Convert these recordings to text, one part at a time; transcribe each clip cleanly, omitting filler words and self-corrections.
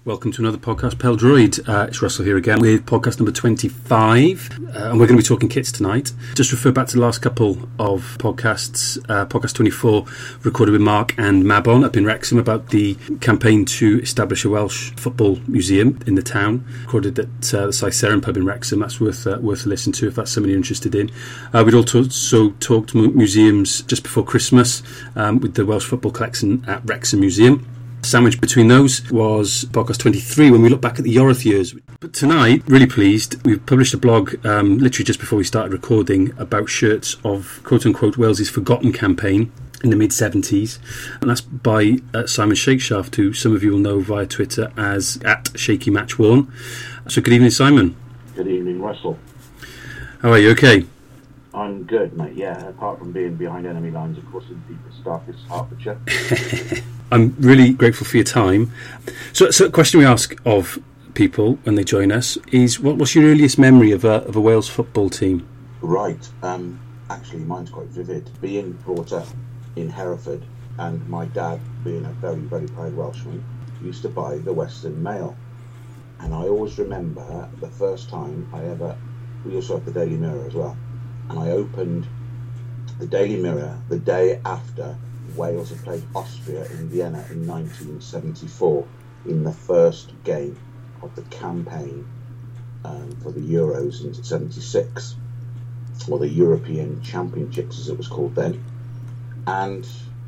Welcome to another podcast, Pell Droid. It's Russell here again with podcast number 25, and we're going to be talking kits tonight. Just refer back to the last couple of podcasts, podcast 24 recorded with Mark and Mabon up in Wrexham about the campaign to establish a Welsh football museum in the town, recorded at the Cythera pub in Wrexham. That's worth a listen to if that's something you're interested in. We'd also talked museums just before Christmas with the Welsh Football Collection at Wrexham Museum. Sandwiched between those was podcast 23 when we look back at the Iorwerth years. But tonight, really pleased, we've published a blog literally just before we started recording about shirts of quote-unquote Wales's Forgotten campaign in the mid-70s, and that's by Simon Shakeshaft, who some of you will know via Twitter as @ShakyMatchWorn. So good evening, Simon. Good evening, Russell. How are you? Okay? I'm good, mate, yeah, apart from being behind enemy lines, of course, in deepest, darkest Hertfordshire. I'm really grateful for your time. So a question we ask of people when they join us is, what's your earliest memory of a Wales football team? Right, actually mine's quite vivid. Being brought up in Hereford and my dad being a very, very proud Welshman, used to buy the Western Mail. And I always remember the first time we also had the Daily Mirror as well, and I opened the Daily Mirror the day after Wales had played Austria in Vienna in 1974 in the first game of the campaign for the Euros in 76, or the European Championships as it was called then, and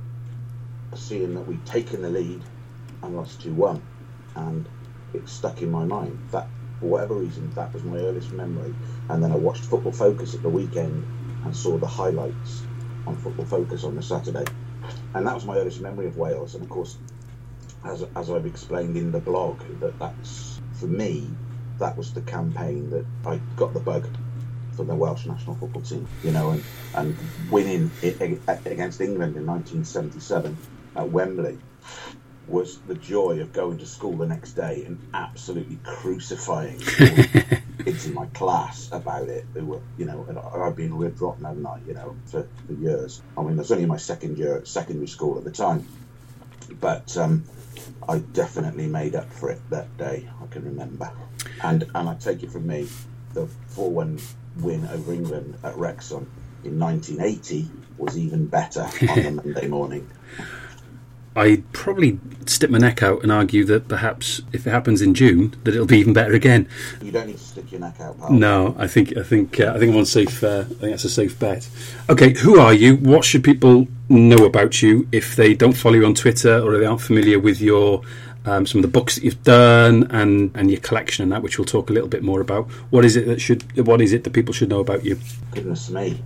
seeing that we'd taken the lead and lost 2-1, and it stuck in my mind. That, for whatever reason, that was my earliest memory. And then I watched Football Focus at the weekend and saw the highlights on Football Focus on the Saturday. And that was my earliest memory of Wales. And of course, as I've explained in the blog, that's, for me, that was the campaign that I got the bug for the Welsh national football team, and winning against England in 1977 at Wembley was the joy of going to school the next day and absolutely crucifying kids in my class about it. Who were, and I've been ribbed rotten, haven't I, for years. I mean, I was only in my second year at secondary school at the time, but I definitely made up for it that day, I can remember. And I take it from me, the 4-1 win over England at Wrexham in 1980 was even better on the Monday morning. I'd probably stick my neck out and argue that perhaps if it happens in June, that it'll be even better again. You don't need to stick your neck out, pal. No, I think I'm on safe. I think that's a safe bet. Okay, who are you? What should people know about you if they don't follow you on Twitter or they aren't familiar with your some of the books that you've done and your collection and that, which we'll talk a little bit more about. What is it that people should know about you? Goodness me.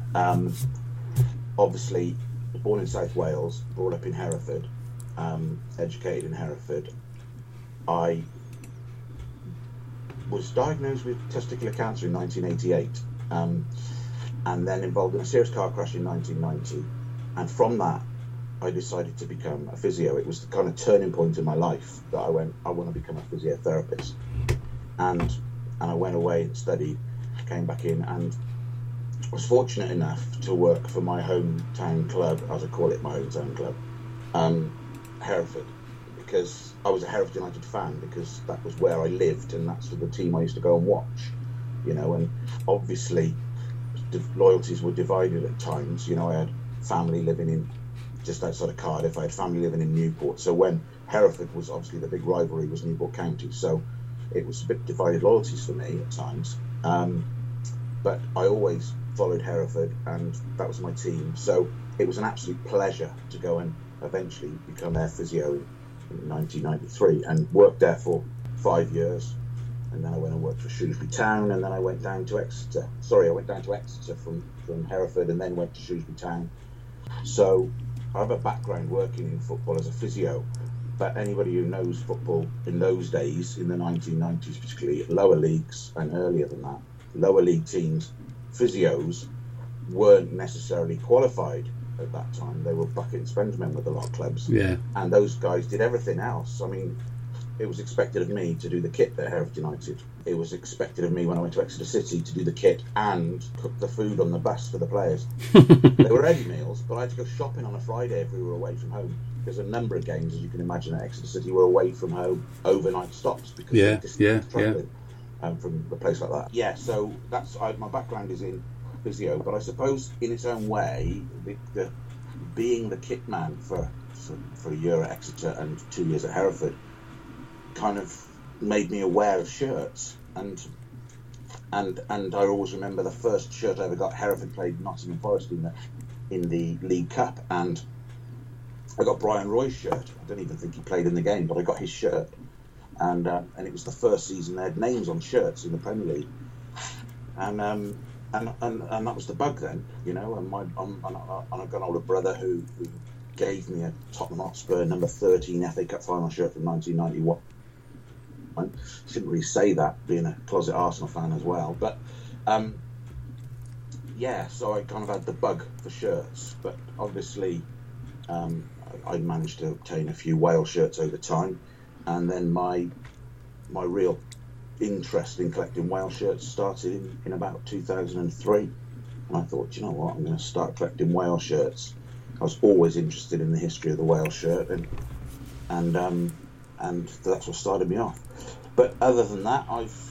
Obviously, born in South Wales, brought up in Hereford. Educated in Hereford. I was diagnosed with testicular cancer in 1988, and then involved in a serious car crash in 1990. And from that, I decided to become a physio. It was the kind of turning point in my life that I want to become a physiotherapist. And I went away and studied, came back in, and was fortunate enough to work for my hometown club, as I call it, my hometown club. Hereford, because I was a Hereford United fan, because that was where I lived and that's the team I used to go and watch, and obviously loyalties were divided at times. I had family living in just outside of Cardiff, I had family living in Newport, so when Hereford was obviously the big rivalry was Newport County, so it was a bit divided loyalties for me at times, but I always followed Hereford and that was my team, so it was an absolute pleasure to go and eventually become their physio in 1993 and worked there for 5 years, and then I went and worked for Shrewsbury Town, and then I went down to Exeter. I went down to Exeter from Hereford and then went to Shrewsbury Town. So I have a background working in football as a physio, but anybody who knows football in those days, in the 1990s particularly, lower leagues and earlier than that, lower league teams, physios weren't necessarily qualified at that time. They were bucket and sponge men with a lot of clubs, and those guys did everything else. I mean, it was expected of me to do the kit at Hereford United. It was expected of me when I went to Exeter City to do the kit and cook the food on the bus for the players. They were ready meals, but I had to go shopping on a Friday if we were away from home. because a number of games, as you can imagine, at Exeter City were away from home overnight stops because of travelling from a place like that. Yeah, so that's my background is in physio, but I suppose in its own way, the being the kit man for a year at Exeter and 2 years at Hereford kind of made me aware of shirts, and I always remember the first shirt I ever got. Hereford played Nottingham Forest in the League Cup, and I got Brian Roy's shirt. I don't even think he played in the game, but I got his shirt, and it was the first season they had names on shirts in the Premier League, and that was the bug then, you know. And I've got an older brother who gave me a Tottenham Hotspur number 13 FA Cup final shirt from 1991. I shouldn't really say that, being a closet Arsenal fan as well, but so I kind of had the bug for shirts, but obviously I managed to obtain a few Wales shirts over time, and then my real interest in collecting Wales shirts started in about 2003, and I thought, you know what, I'm going to start collecting Wales shirts. I was always interested in the history of the Wales shirt, and that's what started me off. But other than that,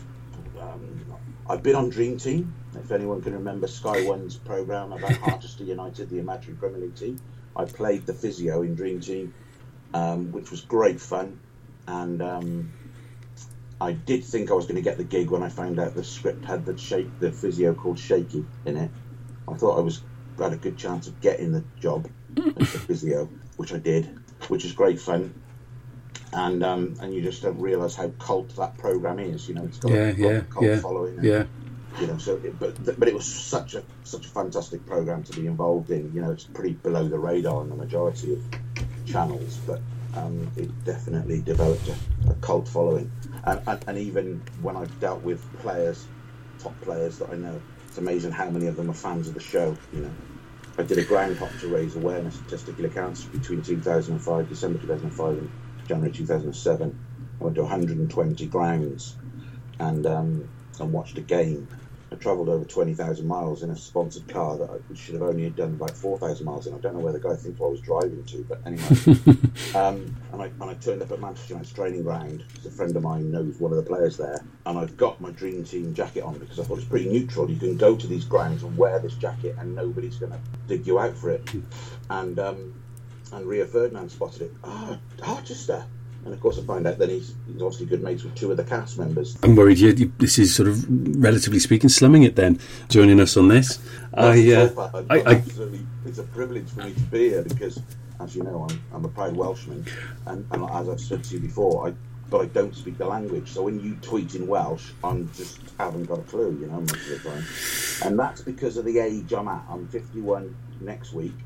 I've been on Dream Team. If anyone can remember Sky One's programme about Harchester United, the imaginary Premier League team, I played the physio in Dream Team, which was great fun. And I did think I was going to get the gig when I found out the script had the physio called Shaky in it. I thought I had a good chance of getting the job as the physio, which I did, which is great fun. And you just don't realise how cult that programme is. You know, it's got a cult following. And, you know, so but it was such a fantastic programme to be involved in. You know, it's pretty below the radar on the majority of channels, but it definitely developed a cult following. And even when I've dealt with top players that I know, it's amazing how many of them are fans of the show. You know, I did a ground hop to raise awareness of testicular cancer between December 2005 and January 2007. I went to 120 grounds and watched a game. I travelled over 20,000 miles in a sponsored car that I should have only done about 4,000 miles in. I don't know where the guy thinks I was driving to, but anyway. and I turned up at Manchester United's training ground because a friend of mine knows one of the players there, and I've got my Dream Team jacket on because I thought it's pretty neutral. You can go to these grounds and wear this jacket and nobody's going to dig you out for it. And Rio Ferdinand spotted it. Harchester. And of course I find out that he's obviously good mates with two of the cast members. I'm worried this is sort of, relatively speaking, slumming it then, joining us on this. Absolutely, it's a privilege for me to be here because, as you know, I'm a proud Welshman, and as I've said to you before, but I don't speak the language. So when you tweet in Welsh, I just haven't got a clue, you know, most of the time. And that's because of the age I'm at. I'm 51 next week,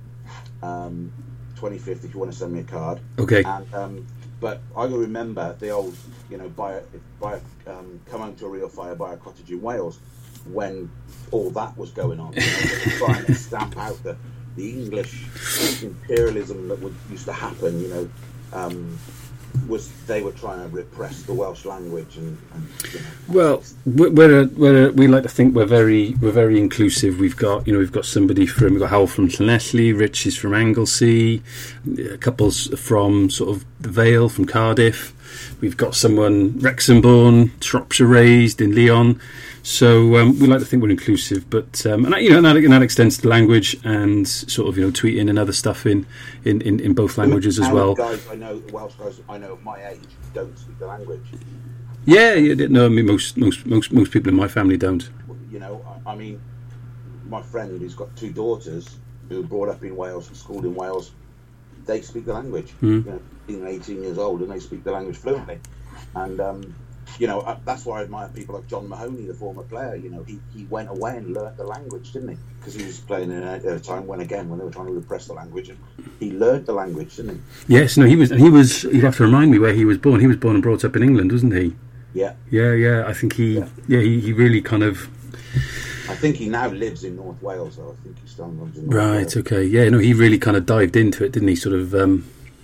25th if you want to send me a card. Okay. And but I will remember the old, you know, come home to a real fire, buy a cottage in Wales, when all that was going on. You know, trying to stamp out the English imperialism that used to happen. You know, they were trying to repress the Welsh language and you know. Well, we like to think we're very inclusive. We've got somebody we've got Howell from Llanelli, Rich is from Anglesey, a couple's from sort of the Vale, from Cardiff. We've got someone Wrexham born, Shropshire raised in Leon. So we like to think we're inclusive, but and that extends to language and sort of, you know, tweeting and other stuff in both languages as well. Guys I know, Welsh guys I know of my age, don't speak the language. Yeah, no, I mean most people in my family don't. You know, I mean, my friend who's got two daughters who were brought up in Wales, schooled in Wales, they speak the language. You know, being 18 years old, and they speak the language fluently, and. You know, that's why I admire people like John Mahoney, the former player. You know, he went away and learnt the language, didn't he? Because he was playing at a time when they were trying to repress the language, and he learnt the language, didn't he? Yes, no, he was. You'd have to remind me where he was born. He was born and brought up in England, wasn't he? Yeah. Yeah. I think he really kind of. I think he now lives in North Wales, though. I think he still lives in North Wales. Right. Okay. Yeah. No, he really kind of dived into it, didn't he? Sort of.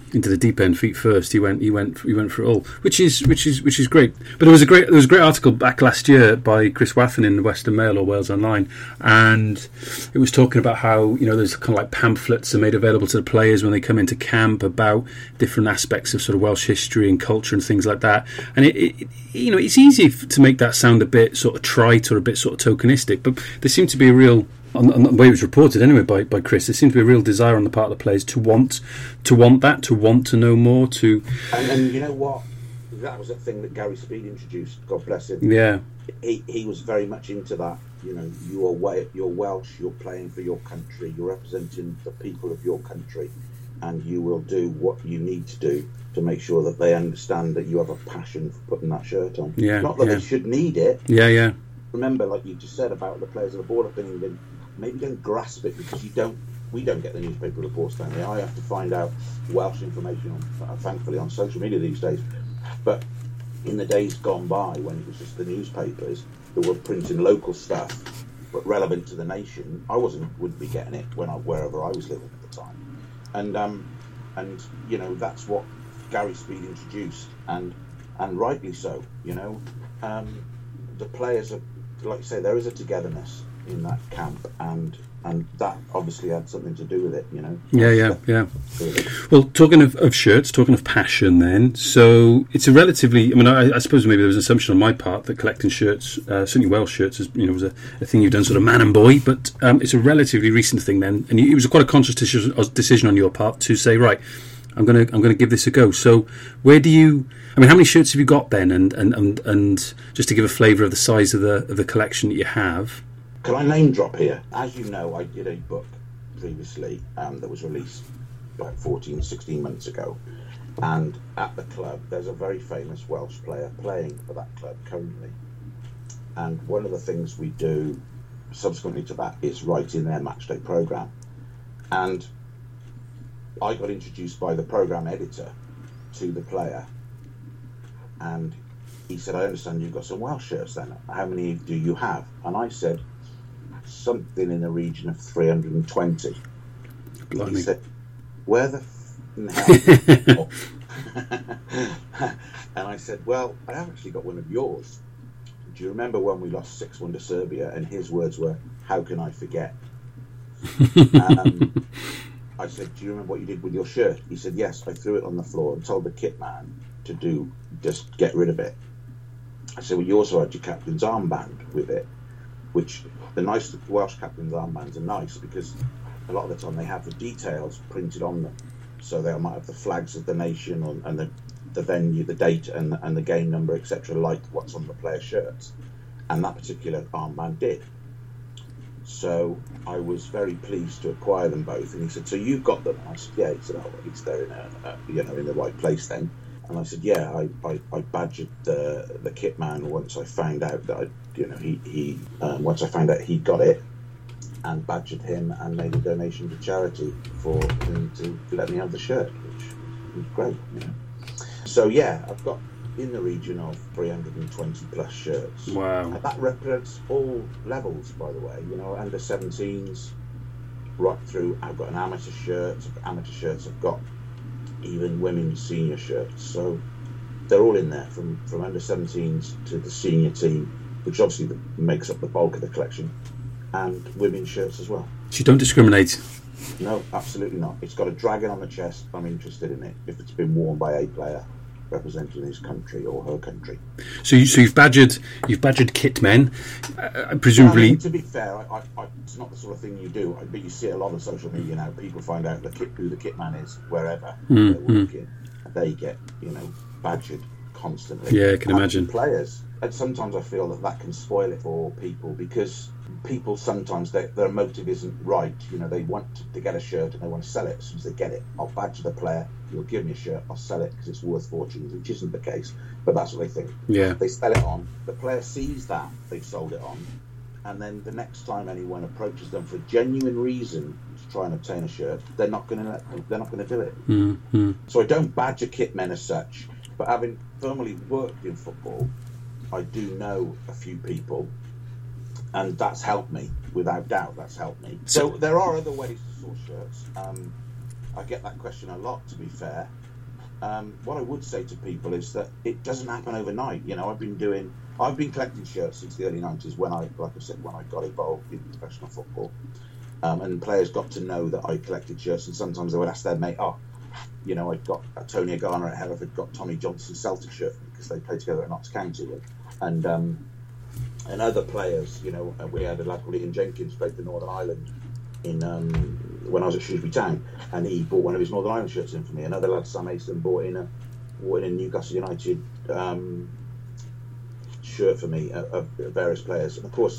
into the deep end feet first. He went for it all, which is great. But there was a great article back last year by Chris Wathen in the Western Mail or Wales Online, and it was talking about how, you know, there's kind of like pamphlets are made available to the players when they come into camp about different aspects of sort of Welsh history and culture and things like that. And it you know, it's easy to make that sound a bit sort of trite or a bit sort of tokenistic, but there seemed to be a real, on the way it was reported anyway by Chris, there seemed to be a real desire on the part of the players to want to know more. And you know what? That was a thing that Gary Speed introduced. God bless him. Yeah, he was very much into that. You know, you're Welsh. You're playing for your country. You're representing the people of your country, and you will do what you need to do to make sure that they understand that you have a passion for putting that shirt on. Yeah, not that they should need it. Yeah. Remember, like you just said about the players of the border thing, maybe don't grasp it because we don't get the newspaper reports down here. I have to find out Welsh information thankfully on social media these days. But in the days gone by, when it was just the newspapers that were printing local stuff but relevant to the nation, I wouldn't be getting it wherever I was living at the time. And you know, that's what Gary Speed introduced, and rightly so. You know, the players are, like you say, there is a togetherness in that camp, and that obviously had something to do with it, you know. Yeah. Well, talking of shirts, talking of passion then, so it's a relatively, I mean, I suppose maybe there was an assumption on my part that collecting shirts, certainly Welsh shirts, was a thing you've done sort of man and boy, but it's a relatively recent thing then, and it was quite a conscious decision on your part to say, right, I'm gonna give this a go. So where do you, I mean, how many shirts have you got then, and just to give a flavour of the size of the collection that you have? Can I name drop here? As you know, I did a book previously that was released like 16 months ago. And at the club, there's a very famous Welsh player playing for that club currently. And one of the things we do subsequently to that is write in their matchday programme. And I got introduced by the programme editor to the player. And he said, I understand you've got some Welsh shirts then. How many do you have? And I said, something in the region of 320. Blimey. He said, where the hell? And I said, well, I have actually got one of yours. Do you remember when we lost 6-1 to Serbia? And his words were, how can I forget? I said, do you remember what you did with your shirt? He said, yes, I threw it on the floor and told the kit man to just get rid of it. I said, well, you also had your captain's armband with it, which the nice Welsh captain's armbands are nice because a lot of the time they have the details printed on them. So they might have the flags of the nation and the venue, the date and the game number, etc., like what's on the player shirts. And that particular armband did. So I was very pleased to acquire them both. And he said, so you've got them? And I said, yeah. He said, oh, at least they're in the right place then. And I said, yeah, I badgered the kit man once I found out that once I found out he got it, and badgered him and made a donation to charity for him to let me have the shirt, which was great. You know? So yeah, I've got in the region of 320 plus shirts. Wow. And that represents all levels, by the way. You know, under 17s, right through. I've got an amateur shirts. I've got even women's senior shirts. So they're all in there from under 17s to the senior team, which obviously makes up the bulk of the collection, and women's shirts as well. So you don't discriminate? No, absolutely not. It's got a dragon on the chest. I'm interested in it if it's been worn by a player representing his country or her country. So you've badgered kit men, presumably. I mean, to be fair, it's not the sort of thing you do. But you see a lot of social media now. People find out who the kit man is wherever they're working, and they get badgered constantly. Yeah, I can imagine. Players, and sometimes I feel that can spoil it for people because people sometimes their motive isn't right. They want to get a shirt and they want to sell it as soon as they get it. I'll badge the player. You'll give me a shirt. I'll sell it because it's worth fortunes, which isn't the case. But that's what they think. Yeah. They sell it on. The player sees that they've sold it on, and then the next time anyone approaches them for a genuine reason to try and obtain a shirt, they're not going to do it. Mm-hmm. So I don't badge kit men as such. But having firmly worked in football, I do know a few people. And that's helped me, without doubt. That's helped me. So there are other ways to source shirts. I get that question a lot, to be fair. What I would say to people is that it doesn't happen overnight. You know, I've been collecting shirts since the early 90s when I got involved in professional football. And players got to know that I collected shirts, and sometimes they would ask their mate, you know, I've got Tony Garner at Hereford, got Tommy Johnson's Celtic shirt because they played together at Notts County. And other players, you know, we had a lad called Ian Jenkins, played for Northern Ireland when I was at Shrewsbury Town, and he bought one of his Northern Ireland shirts in for me. Another lad, Sam Mason, bought in a Newcastle United shirt for me of various players. And of course,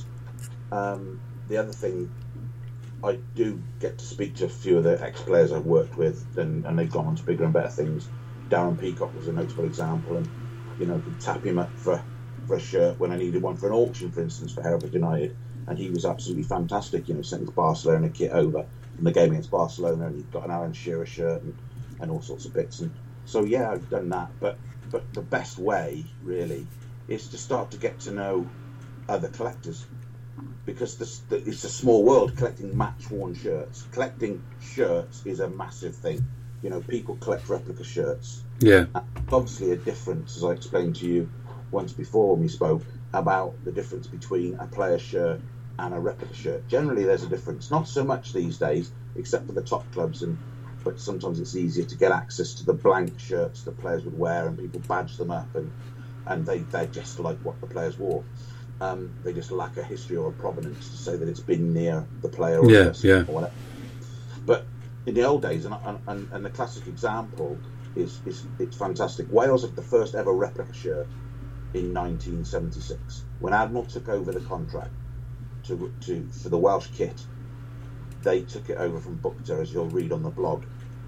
the other thing, I do get to speak to a few of the ex-players I've worked with, and they've gone on to bigger and better things. Darren Peacock was a notable example, and you know, could tap him up for a shirt when I needed one for an auction, for instance, for Hereford United, and he was absolutely fantastic. You know, sent his Barcelona kit over from the game against Barcelona, and he got an Alan Shearer shirt and all sorts of bits. And so yeah, I've done that, but the best way really is to start to get to know other collectors, because it's a small world collecting match-worn shirts. Collecting shirts is a massive thing. You know, people collect replica shirts. Yeah. And obviously a difference, as I explained to you once before when we spoke, about the difference between a player shirt and a replica shirt. Generally there's a difference. Not so much these days, except for the top clubs, but sometimes it's easier to get access to the blank shirts the players would wear, and people badge them up, and they're just like what the players wore. They just lack a history or a provenance to say that it's been near the player or the person or whatever. But in the old days, and the classic example is it's fantastic. Wales had the first ever replica shirt in 1976 when Admiral took over the contract for the Welsh kit. They took it over from Bukta, as you'll read on the blog,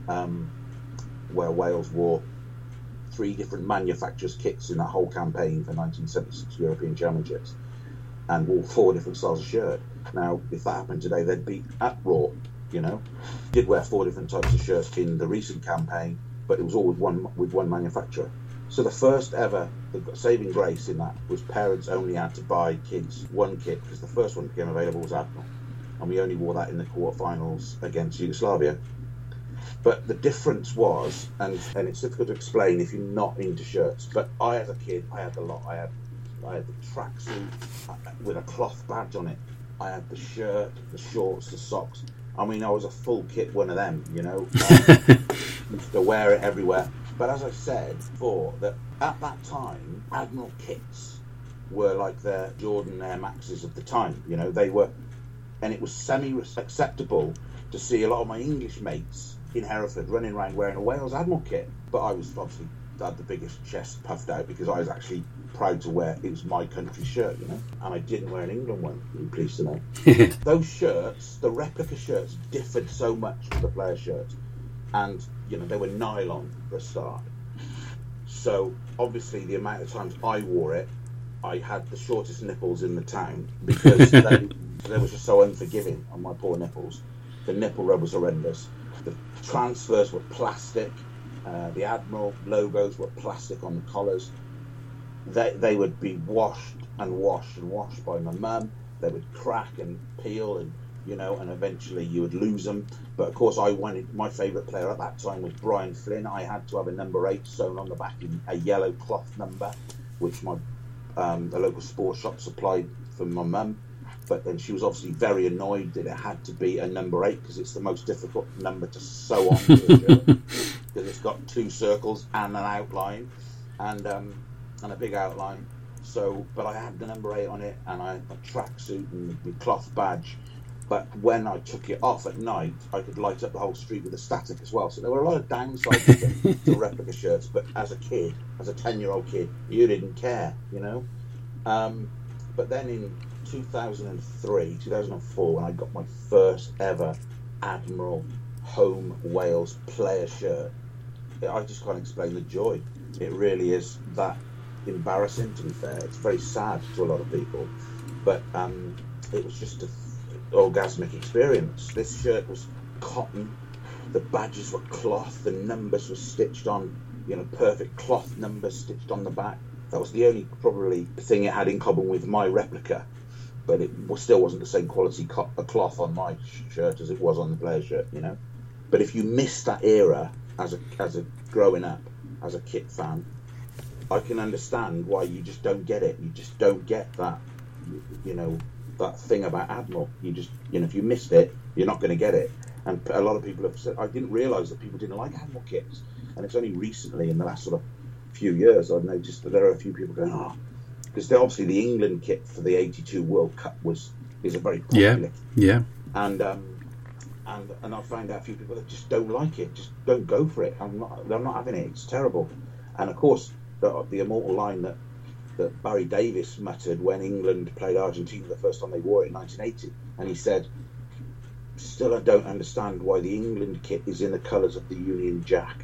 where Wales wore 3 different manufacturers' kits in that whole campaign for 1976 European Championships, and wore 4 different styles of shirt. Now, if that happened today, they'd be uproar. You know, did wear 4 different types of shirts in the recent campaign, but it was all with one manufacturer. So the first ever, the saving grace in that was parents only had to buy kids one kit, because the first one that became available was Admiral, and we only wore that in the quarterfinals against Yugoslavia. But the difference was, and it's difficult to explain if you're not into shirts, but I, as a kid, I had the lot. I had the tracksuit with a cloth badge on it. I had the shirt, the shorts, the socks. I mean, I was a full kit one of them, you know. Used to wear it everywhere. But as I said before, that at that time, Admiral kits were like their Jordan Air Maxes of the time. You know, they were, and it was semi-acceptable to see a lot of my English mates in Hereford running around wearing a Wales Admiral kit. But I was obviously had the biggest chest puffed out because I was actually proud to wear, it was my country shirt, you know, and I didn't wear an England one, I'm pleased to know. Those shirts, the replica shirts, differed so much from the player shirts, and you know, they were nylon for a start, so obviously the amount of times I wore it, I had the shortest nipples in the town, because they were just so unforgiving on my poor nipples. The nipple rub was horrendous. The transfers were plastic. The Admiral logos were plastic on the collars. They would be washed and washed and washed by my mum. They would crack and peel, and you know, and eventually you would lose them. But of course, I wanted, my favourite player at that time was Brian Flynn. I had to have a number 8 sewn on the back in a yellow cloth number, which my the local sports shop supplied for my mum. But then she was obviously very annoyed that it had to be a number 8, because it's the most difficult number to sew on to a shirt, because it's got 2 circles and an outline, and a big outline. So, but I had the number 8 on it, and I had a tracksuit and the cloth badge. But when I took it off at night, I could light up the whole street with the static as well. So there were a lot of downsides to replica shirts. But as a kid, as a 10-year-old kid, you didn't care, you know. But then in 2003, 2004, when I got my first ever Admiral home Wales player shirt, I just can't explain the joy. It really is that embarrassing, to be fair. It's very sad to a lot of people, but it was just an orgasmic experience. This shirt was cotton, the badges were cloth, the numbers were stitched on, you know, perfect cloth numbers stitched on the back. That was the only probably thing it had in common with my replica, but it still wasn't the same quality cloth on my shirt as it was on the player shirt, you know. But if you miss that era as a growing up as a kit fan, I can understand why you just don't get it. You just don't get that, that thing about Admiral. You just, if you missed it, you're not going to get it. And a lot of people have said, I didn't realise that people didn't like Admiral kits. And it's only recently, in the last sort of few years, I've noticed that there are a few people going, because obviously the England kit for the '82 World Cup is a very popular kit. Yeah. And I find out a few people that just don't like it, just don't go for it. I'm not having it. It's terrible. And of course, the immortal line that Barry Davies muttered when England played Argentina the first time they wore it in 1980, and he said, "Still, I don't understand why the England kit is in the colours of the Union Jack."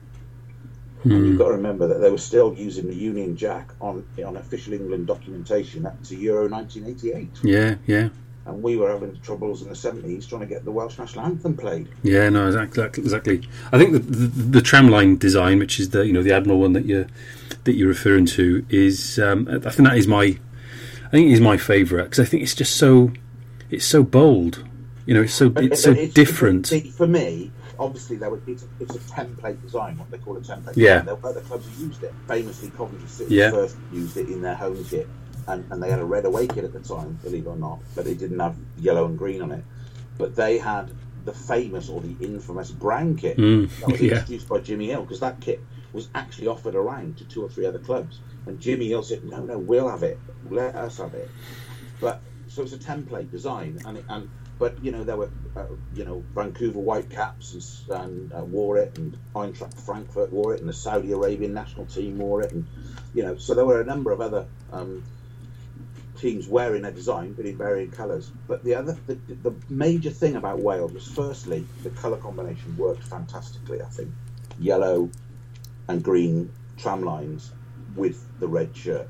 And you've got to remember that they were still using the Union Jack on official England documentation up to Euro 1988. Yeah. And we were having troubles in the 70s trying to get the Welsh national anthem played. Yeah, no, exactly. I think the tramline design, which is the Admiral one that you're referring to, is I think that is my favourite, because I think it's just so bold. It's so different. For me, obviously, it's a template design, what they call a template. Yeah. There were other clubs who used it. Famously, Coventry City first used it in their home kit, and they had a red away kit at the time, believe it or not, but they didn't have yellow and green on it. But they had the famous or the infamous brown kit that was introduced by Jimmy Hill, because that kit was actually offered around to 2 or 3 other clubs, and Jimmy Hill said, "No, we'll have it. Let us have it." But so it's a template design, But there were Vancouver Whitecaps and wore it, and Eintracht Frankfurt wore it, and the Saudi Arabian national team wore it, and so there were a number of other teams wearing a design but in varying colours. But the major thing about Wales was, firstly, the colour combination worked fantastically. I think yellow and green tram lines with the red shirt,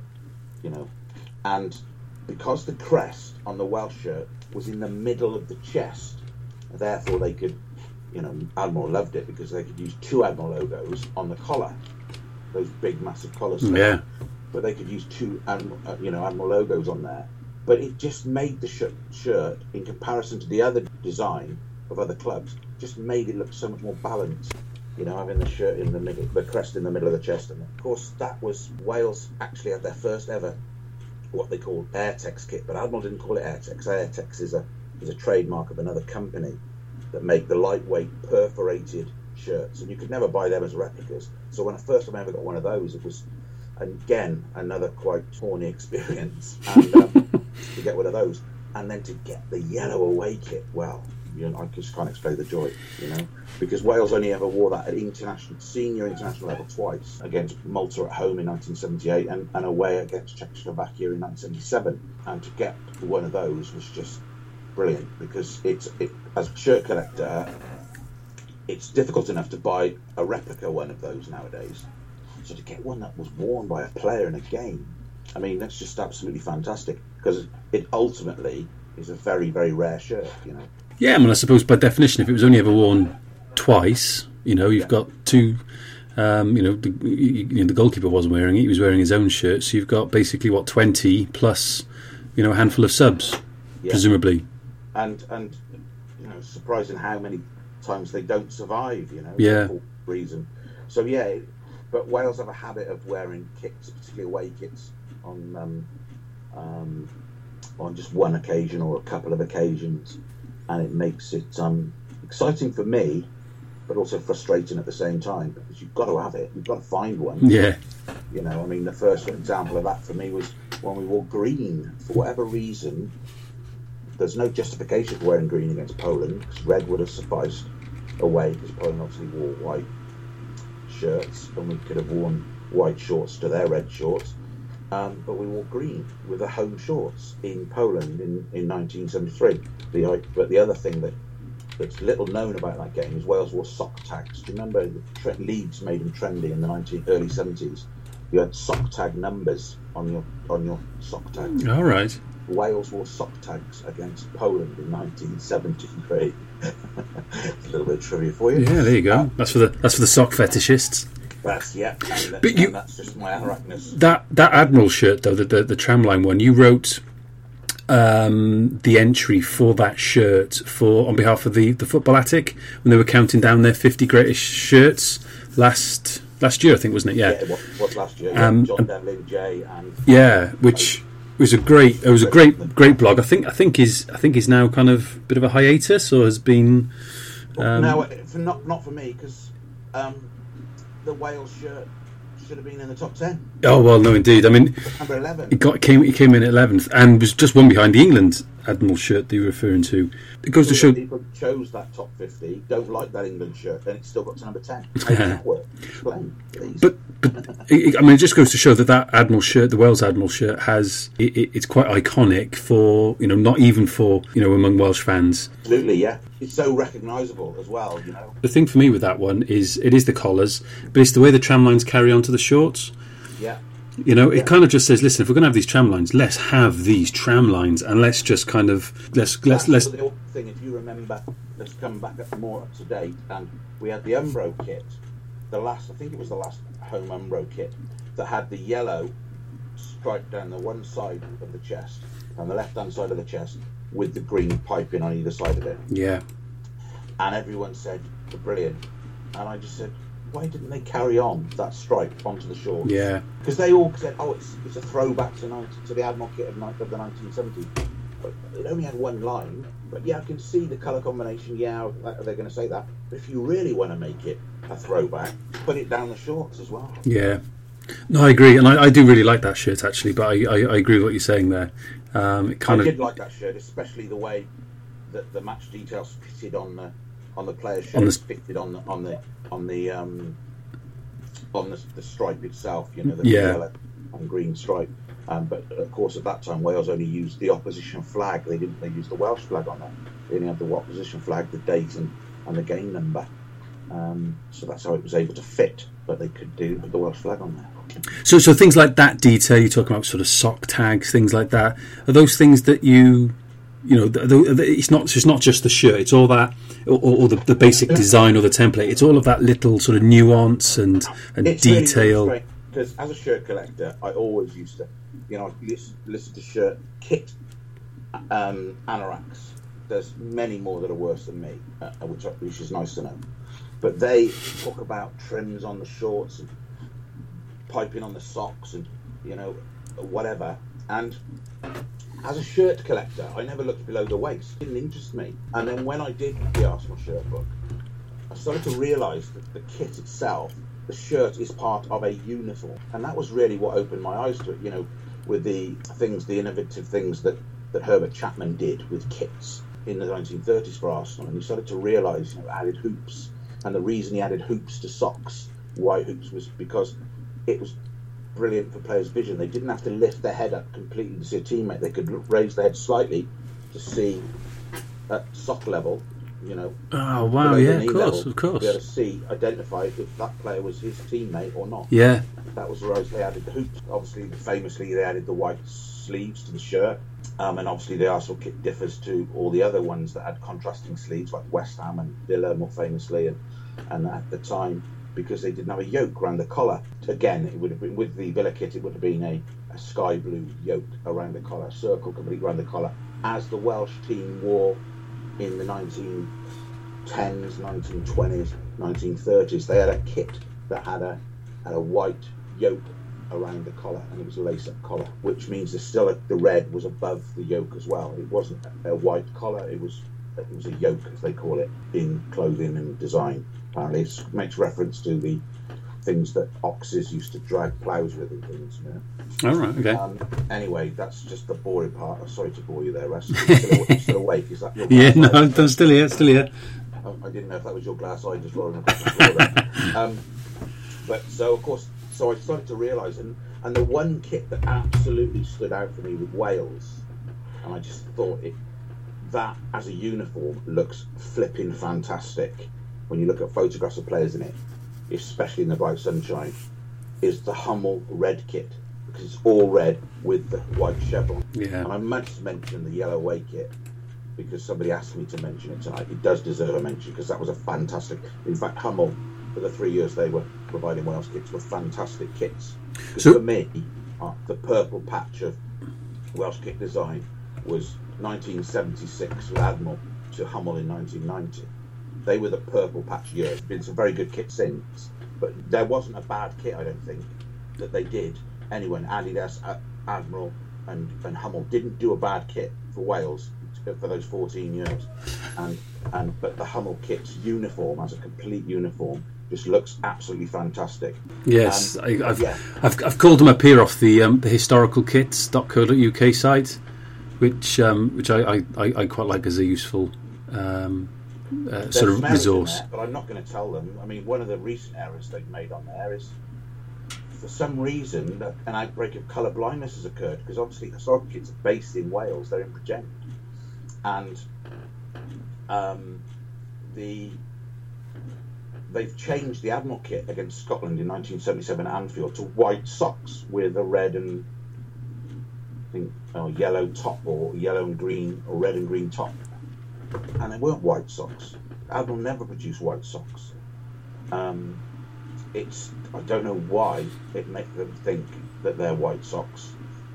and because the crest on the Welsh shirt was in the middle of the chest, therefore they could, Admiral loved it because they could use 2 Admiral logos on the collar, those big massive collars. Yeah. But they could use 2 Admiral logos on there. But it just made the shirt, in comparison to the other design of other clubs, just made it look so much more balanced. Having the shirt in the middle, the crest in the middle of the chest, and of course that was Wales actually had their first ever what they called Airtex kit, but Admiral didn't call it Airtex. Airtex is a trademark of another company that make the lightweight perforated shirts, and you could never buy them as replicas. So when I first time I ever got one of those, it was again another quite tawny experience, and to get one of those, and then to get the yellow away kit. Well, I just can't explain the joy, because Wales only ever wore that at senior international level twice, against Malta at home in 1978 and away against Czechoslovakia in 1977. And to get one of those was just brilliant, because as a shirt collector, it's difficult enough to buy a replica one of those nowadays. So to get one that was worn by a player in a game, that's just absolutely fantastic, because it ultimately is a very, very rare shirt, Yeah, I suppose by definition, if it was only ever worn twice, you've got 2. The goalkeeper wasn't wearing it; he was wearing his own shirt. So you've got basically 20 plus, a handful of subs, presumably. And surprising how many times they don't survive. For reason. So but Wales have a habit of wearing kits, particularly away kits, on just one occasion or a couple of occasions. And it makes it exciting for me, but also frustrating at the same time, because you've got to have it. You've got to find one. Yeah. The first example of that for me was when we wore green. For whatever reason, there's no justification for wearing green against Poland, because red would have sufficed away, because Poland obviously wore white shirts, and we could have worn white shorts to their red shorts. But we wore green with the home shorts in Poland in 1973. But the other thing that's little known about that game is Wales wore sock tags. Do you remember Leeds made them trendy in the early 70s? You had sock tag numbers on your sock tag. All right. Wales wore sock tags against Poland in 1973. A little bit of trivia for you. Yeah, there you go. That's for the sock fetishists. That's that's just my Arachnis. That Admiral shirt though, the tramline one, you wrote the entry for that shirt on behalf of the Football Attic when they were counting down their 50 greatest shirts last year, I think, wasn't it? Yeah, it was last year. John Devlin, Jay, and which was a great blog. I think he's now kind of a bit of a hiatus, or has been. No, not for me, because the Wales shirt should have been in the top 10. Oh well, no, indeed. I mean, number 11. He came in at 11th and was just one behind the England Admiral shirt that you're referring to. It goes to show people chose that top 50 don't like that England shirt, then it's still got to number 10. How does that work? Explain, please. But I mean, it just goes to show that Admiral shirt, the Wales Admiral shirt, it's quite iconic for not even for among Welsh fans. Absolutely, yeah. It's so recognisable as well, The thing for me with that one is it is the collars, but it's the way the tram lines carry on to the shorts. Yeah. It kind of just says, listen, if we're going to have these tram lines, let's have these tram lines, and let's just kind of let's. The old thing, if you remember, let's come back more up to date, and we had the Umbro kit, I think it was the last home Umbro kit that had the yellow stripe down the one side of the chest, on the left-hand side of the chest, with the green piping on either side of it. Yeah. And everyone said, brilliant. And I just said, why didn't they carry on that stripe onto the shorts? Yeah. Because they all said, it's a throwback to the Admiral kit of the 1970s. But it only had one line. But yeah, I can see the colour combination. Yeah, they're going to say that. But if you really want to make it a throwback, put it down the shorts as well. Yeah. No, I agree. And I do really like that shirt, actually. But I agree with what you're saying there. I did like that shirt, especially the way that the match details fitted on the player's shirt, fitted on the stripe itself. The yellow and green stripe. But of course, at that time, Wales only used the opposition flag. They used the Welsh flag on there. They only had the opposition flag, the date, and the game number. So that's how it was able to fit. But they could put the Welsh flag on there. So things like that detail you're talking about, sort of sock tags, things like that. Are those things that it's not just the shirt. It's all that, or the basic design or the template. It's all of that little sort of nuance and detail. Really because as a shirt collector, I always used to, listen to shirt kit anoraks. There's many more that are worse than me, which is nice to know. But they talk about trims on the shorts and piping on the socks and whatever. And as a shirt collector, I never looked below the waist. It didn't interest me. And then when I did the Arsenal shirt book, I started to realise that the kit itself, the shirt, is part of a uniform. And that was really what opened my eyes to it, with the innovative things that Herbert Chapman did with kits in the 1930s for Arsenal. And he started to realise, added hoops. And the reason he added hoops to socks, white hoops, was because it was brilliant for players' vision. They didn't have to lift their head up completely to see a teammate. They could raise their head slightly to see at sock level, Oh wow! Yeah, of course. To be able to identify if that player was his teammate or not. Yeah. That was where they added the hoops. Obviously, famously, they added the white sleeves to the shirt. And obviously, the Arsenal kit differs to all the other ones that had contrasting sleeves, like West Ham and Villa, more famously, and at the time, because they didn't have a yoke around the collar. Again, it would have been with the Villa kit. It would have been a sky blue yoke around the collar, a circle completely around the collar, as the Welsh team wore in the 1910s, 1920s, 1930s. They had a kit that had a white yoke around the collar, and it was a lace-up collar, which means the red was above the yoke as well. It wasn't a white collar; it was a yoke, as they call it in clothing and design. Apparently, it makes reference to the things that oxes used to drag ploughs with and things. All right, okay. Anyway, that's just the boring part. I'm sorry to bore you there, Russ. You're still awake? Is that your glass eye? No, I'm still here. I didn't know if that was your glass eye just rolling across the floor there. But so, of course, I started to realise, and the one kit that absolutely stood out for me with Wales, and I just thought that as a uniform looks flipping fantastic when you look at photographs of players in it, especially in the bright sunshine, is the Hummel red kit, because it's all red with the white chevron. Yeah. And I must mention the yellow away kit, because somebody asked me to mention it tonight. It does deserve a mention, because that was a fantastic... In fact, Hummel, for the 3 years they were providing Wales kits, were fantastic kits. Because for me, the purple patch of Welsh kit design was 1976 with Admiral to Hummel in 1990. They were the purple patch years. There's been some very good kits since, but there wasn't a bad kit, I don't think, that they did. Anyone, Adidas, Admiral, and Hummel didn't do a bad kit for Wales for those 14 years. But the Hummel kit's uniform, as a complete uniform, just looks absolutely fantastic. Yes, I've called them up here off the historicalkits.co.uk site, which I quite like as a useful sort of resource. There, but I'm not going to tell them. I mean, one of the recent errors they've made on there is, for some reason, an outbreak of colour blindness has occurred, because obviously historical kits are based in Wales, they're in Bridgend, and they've changed the Admiral kit against Scotland in 1977 at Anfield to white socks with a red and yellow top, or yellow and green, or red and green top, and they weren't white socks. Admiral never produced white socks. I don't know why it makes them think that they're white socks.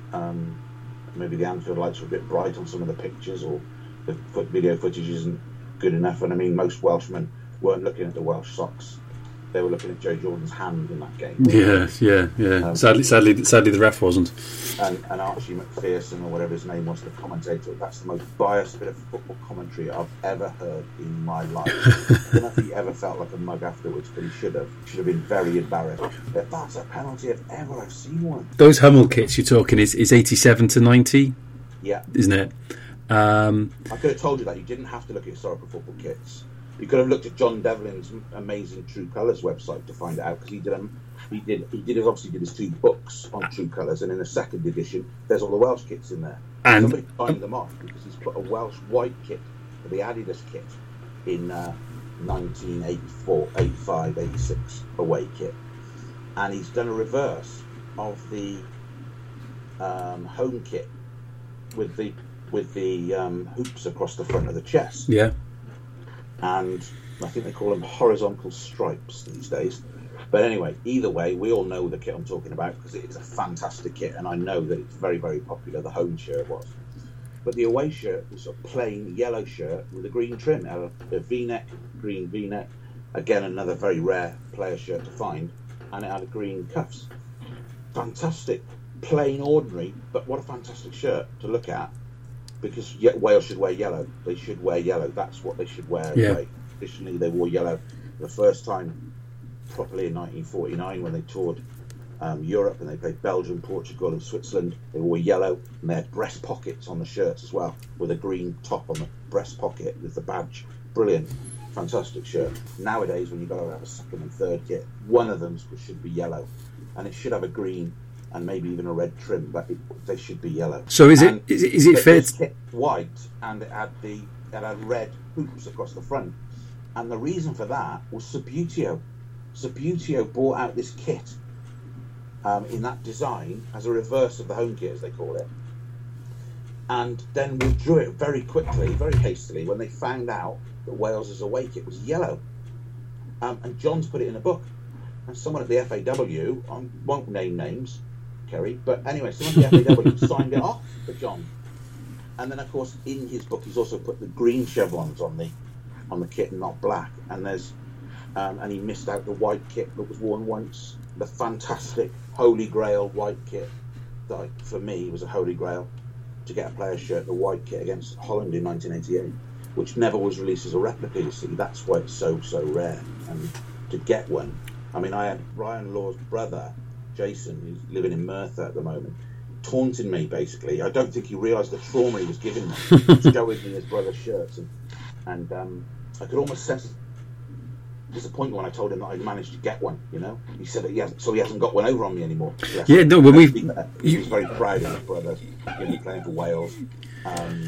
Maybe the Anfield lights were a bit bright on some of the pictures, or the video footage isn't good enough. And I mean, most Welshmen weren't looking at the Welsh socks; they were looking at Joe Jordan's hand in that game. Yeah. Sadly, the ref wasn't. And Archie McPherson, or whatever his name was, the commentator. That's the most biased bit of football commentary I've ever heard in my life. I don't know if he ever felt like a mug afterwards, but he should have. Should have been very embarrassed. That's a penalty if ever I've seen one. Those Hummel kits you're talking is 87 to 90. Yeah, isn't it? I could have told you that. You didn't have to look at historical football kits. You could have looked at John Devlin's amazing True Colours website to find it out, because he obviously did his 2 books on True Colours, and in the second edition there's all the Welsh kits in there. And somebody signed them off because he's put a Welsh white kit for the Adidas kit in 1984, 85, 86 away kit, and he's done a reverse of the home kit with the hoops across the front of the chest. Yeah. And I think they call them horizontal stripes these days. But anyway, either way, we all know the kit I'm talking about, because it is a fantastic kit, and I know that it's very, very popular. The home shirt was. But the away shirt was a plain yellow shirt with a green trim, a V-neck, green V-neck. Again, another very rare player shirt to find. And it had a green cuffs. Fantastic. Plain, ordinary, but what a fantastic shirt to look at. Because Wales should wear yellow. They should wear yellow. That's what they should wear. Yeah. Anyway. Traditionally, they wore yellow. The first time properly in 1949, when they toured Europe and they played Belgium, Portugal and Switzerland, they wore yellow, and they had breast pockets on the shirts as well, with a green top on the breast pocket with the badge. Brilliant. Fantastic shirt. Nowadays, when you've got to have a second and third kit, one of them should be yellow, and it should have a green and maybe even a red trim, but they should be yellow. So is it fair? Kit white, and it had red hoops across the front, and the reason for that was Subbuteo. Subbuteo brought out this kit in that design as a reverse of the home kit, as they call it, and then withdrew it very quickly, very hastily, when they found out that Wales's away kit was yellow. And John's put it in a book, and someone at the FAW, I won't name names, Kerry, but anyway, someone at the FAW signed it off for John. And then, of course, in his book, he's also put the green chevrons on the kit and not black. And there's and he missed out the white kit that was worn once, the fantastic Holy Grail white kit that, for me, was a Holy Grail to get a player's shirt, the white kit against Holland in 1988, which never was released as a replica. You see, that's why it's so rare. And to get one, I mean, I had Ryan Law's brother, Jason, who's living in Merthyr at the moment, taunting me, basically. I don't think he realised the trauma he was giving me, showing me his brother's shirts. And I could almost sense disappointment when I told him that I'd managed to get one, you know. He said that he hasn't got one over on me anymore. Yeah, no, when he was very proud of his brother, playing for Wales. And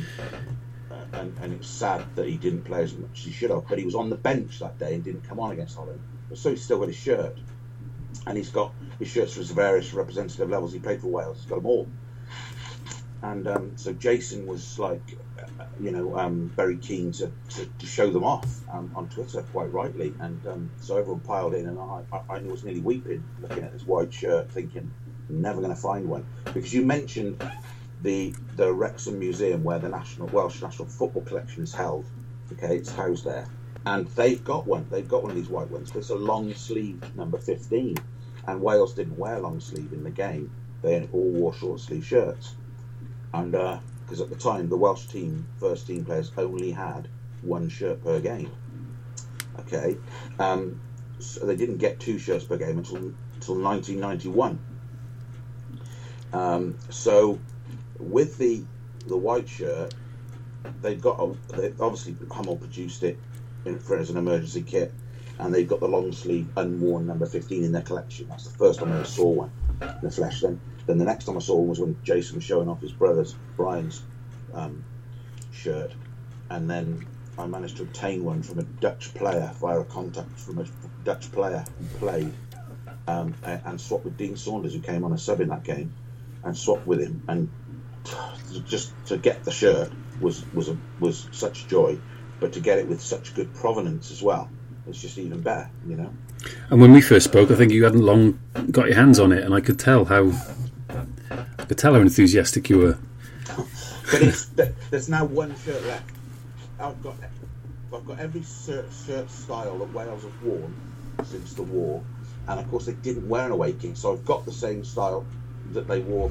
it was sad that he didn't play as much as he should have. But he was on the bench that day and didn't come on against Holland. But so he's still got his shirt. And he's got his shirts for his various representative levels. He played for Wales. He's got them all. And so Jason was like, very keen to show them off on Twitter, quite rightly. And so everyone piled in, and I was nearly weeping looking at this white shirt, thinking, I'm never going to find one. Because you mentioned the Wrexham Museum, where the Welsh National Football Collection is held. Okay, it's housed there, and they've got one. They've got one of these white ones. It's a long sleeve number 15, and Wales didn't wear long sleeve in the game. They all wore short sleeve shirts, and because at the time the Welsh first team players only had one shirt per game. Okay, so they didn't get two shirts per game until 1991. So with the white shirt, obviously Hummel produced it as an emergency kit, and they've got the long sleeve unworn number 15 in their collection. That's the first time I ever saw one in the flesh. Then the next time I saw one was when Jason was showing off his brother's, Brian's, shirt, and then I managed to obtain one from a Dutch player via a contact from a Dutch player who played, and swapped with Dean Saunders, who came on a sub in that game, and swapped with him, and just to get the shirt was such joy, but to get it with such good provenance as well, it's just even better, you know. And when we first spoke, I think you hadn't long got your hands on it, and I could tell how enthusiastic you were. But there's now one shirt left. I've got every shirt style that Wales have worn since the war, and of course they didn't wear an away kit, so I've got the same style that they wore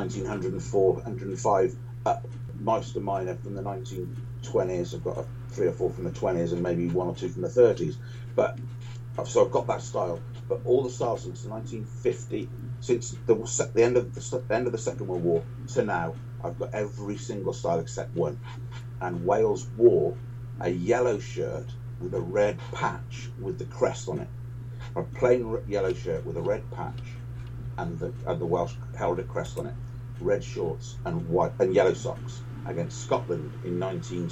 1904, 105 up. Most of mine are from the 1920s. I've got 3 or 4 from the 20s and maybe 1 or 2 from the 30s. But so I've got that style. But all the styles since 1950, since the end of the Second World War to now, I've got every single style except one. And Wales wore a yellow shirt with a red patch with the crest on it. A plain yellow shirt with a red patch and the Welsh heraldic crest on it. Red shorts and white and yellow socks against Scotland in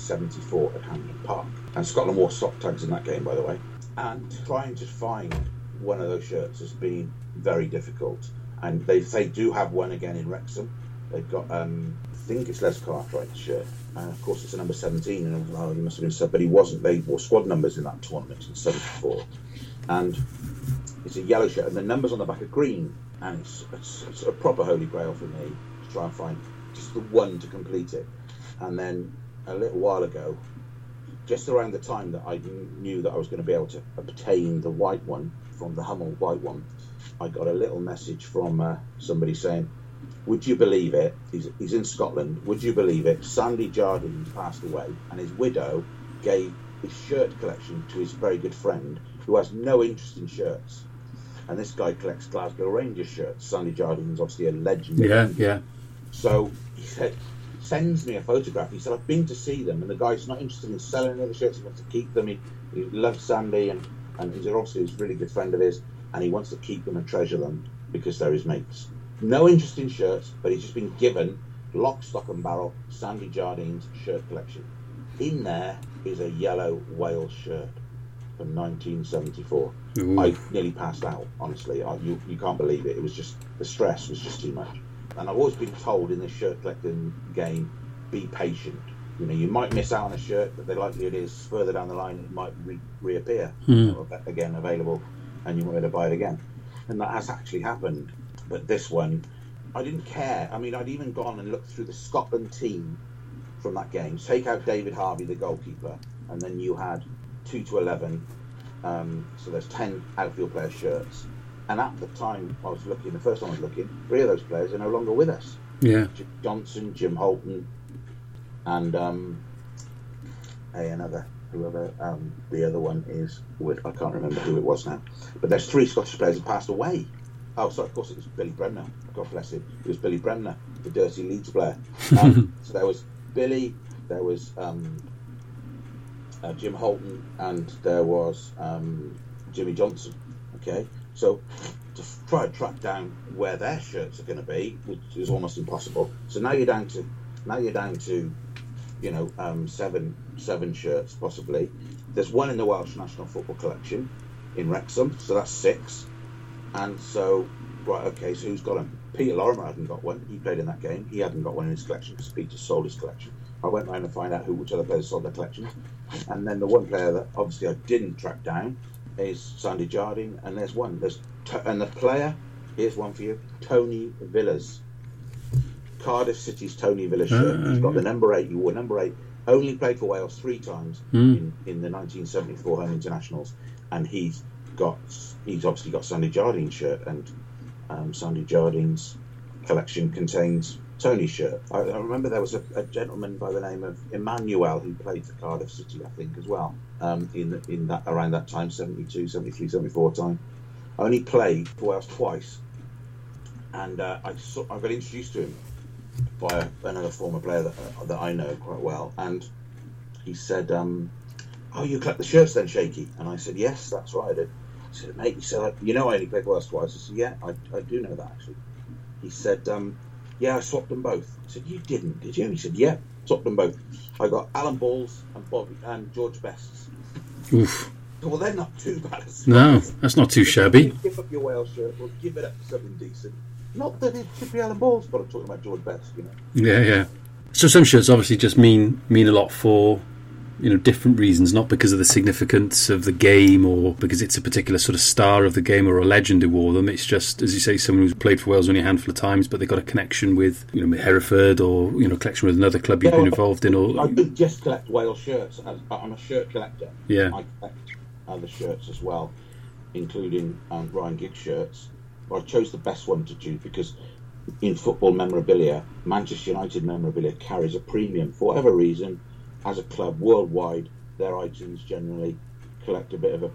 1974 at Hampden Park. And Scotland wore sock tags in that game, by the way. And trying to find one of those shirts has been very difficult. And they do have one again in Wrexham. They've got, I think it's Les Cartwright's shirt. And of course it's a number 17, and he must have been sub, but he wasn't. They wore squad numbers in that tournament in 74. And it's a yellow shirt, and the numbers on the back are green. And it's a proper holy grail for me to try and find just the one to complete it. And then a little while ago, just around the time that I knew that I was going to be able to obtain the white one, from the Hummel white one, I got a little message from somebody saying, would you believe it, he's in Scotland, would you believe it, Sandy Jardine passed away, and his widow gave his shirt collection to his very good friend who has no interest in shirts. And this guy collects Glasgow Rangers shirts. Sandy Jardine's obviously a legend. Yeah. So he said, sends me a photograph. He said, I've been to see them, and the guy's not interested in selling any of the shirts. He wants to keep them. He loves Sandy, and he's obviously a really good friend of his, and he wants to keep them and treasure them because they're his mates. No interest in shirts, but he's just been given lock, stock and barrel Sandy Jardine's shirt collection. In there is a yellow Wales shirt from 1974. Ooh. I nearly passed out, honestly. You can't believe it. It was just, the stress was just too much. And I've always been told in this shirt collecting game, be patient. You know, you might miss out on a shirt, but the likelihood is further down the line it might reappear again, available, and you might be able to buy it again. And that has actually happened. But this one, I didn't care. I mean, I'd even gone and looked through the Scotland team from that game. Take out David Harvey, the goalkeeper, and then you had 2 to 11. So there's 10 outfield player shirts. And at the time I was looking, the first time I was looking, 3 of those players are no longer with us. Yeah. Jim Johnson, Jim Holton, and whoever the other one is with. I can't remember who it was now. But there's 3 Scottish players who passed away. Oh, sorry, of course it was Billy Bremner. God bless him. It was Billy Bremner, the dirty Leeds player. So there was Billy, there was Jim Holton, and there was Jimmy Johnson. Okay, so to try to track down where their shirts are going to be, which is almost impossible. So now you're down to, you know, seven shirts possibly. There's one in the Welsh National Football Collection in Wrexham, so that's 6. And so, right, okay, so who's got them? Peter Lorimer hadn't got one. He played in that game. He hadn't got one in his collection because Peter sold his collection. I went round to find out which other players sold their collections. And then the one player that obviously I didn't track down is Sandy Jardine. And there's one. And the player, here's one for you, Tony Villas. Cardiff City's Tony Villa shirt. He's got the number 8. He wore number 8. Only played for Wales 3 times in the 1974 home internationals, and he's obviously got Sandy Jardine's shirt, and Sandy Jardine's collection contains Tony's shirt. I remember there was a gentleman by the name of Emmanuel who played for Cardiff City, I think, as well, in that around that time, 72, 73, 74 time. I only played for Wales twice, and I got introduced to him by another former player that I know quite well, and he said, "Oh, you collect the shirts then, Shaky?" And I said, "Yes, that's right." I said, "Mate," he said, "I only played for Wales twice." I said, "Yeah, I do know that, actually." He said, "Yeah, I swapped them both." I said, "You didn't, did you?" He said, "Yeah, swapped them both. I got Alan Ball's and George Best's." Oof. Well, they're not too bad. No, that's not too shabby. Give up your Wales shirt, or give it up for something decent. Not that it should be Alan Ball's, but I'm talking about George Best, Yeah. So some shirts obviously just mean a lot for different reasons, not because of the significance of the game or because it's a particular sort of star of the game or a legend who wore them. It's just, as you say, someone who's played for Wales only a handful of times, but they've got a connection with Hereford or connection with another club you've been involved in. Or I don't just collect Wales shirts. I'm a shirt collector. Yeah. I collect other shirts as well, including Ryan Giggs shirts. Well, I chose the best one to choose because in football memorabilia, Manchester United memorabilia carries a premium for whatever reason. As a club worldwide, their items generally collect a bit of a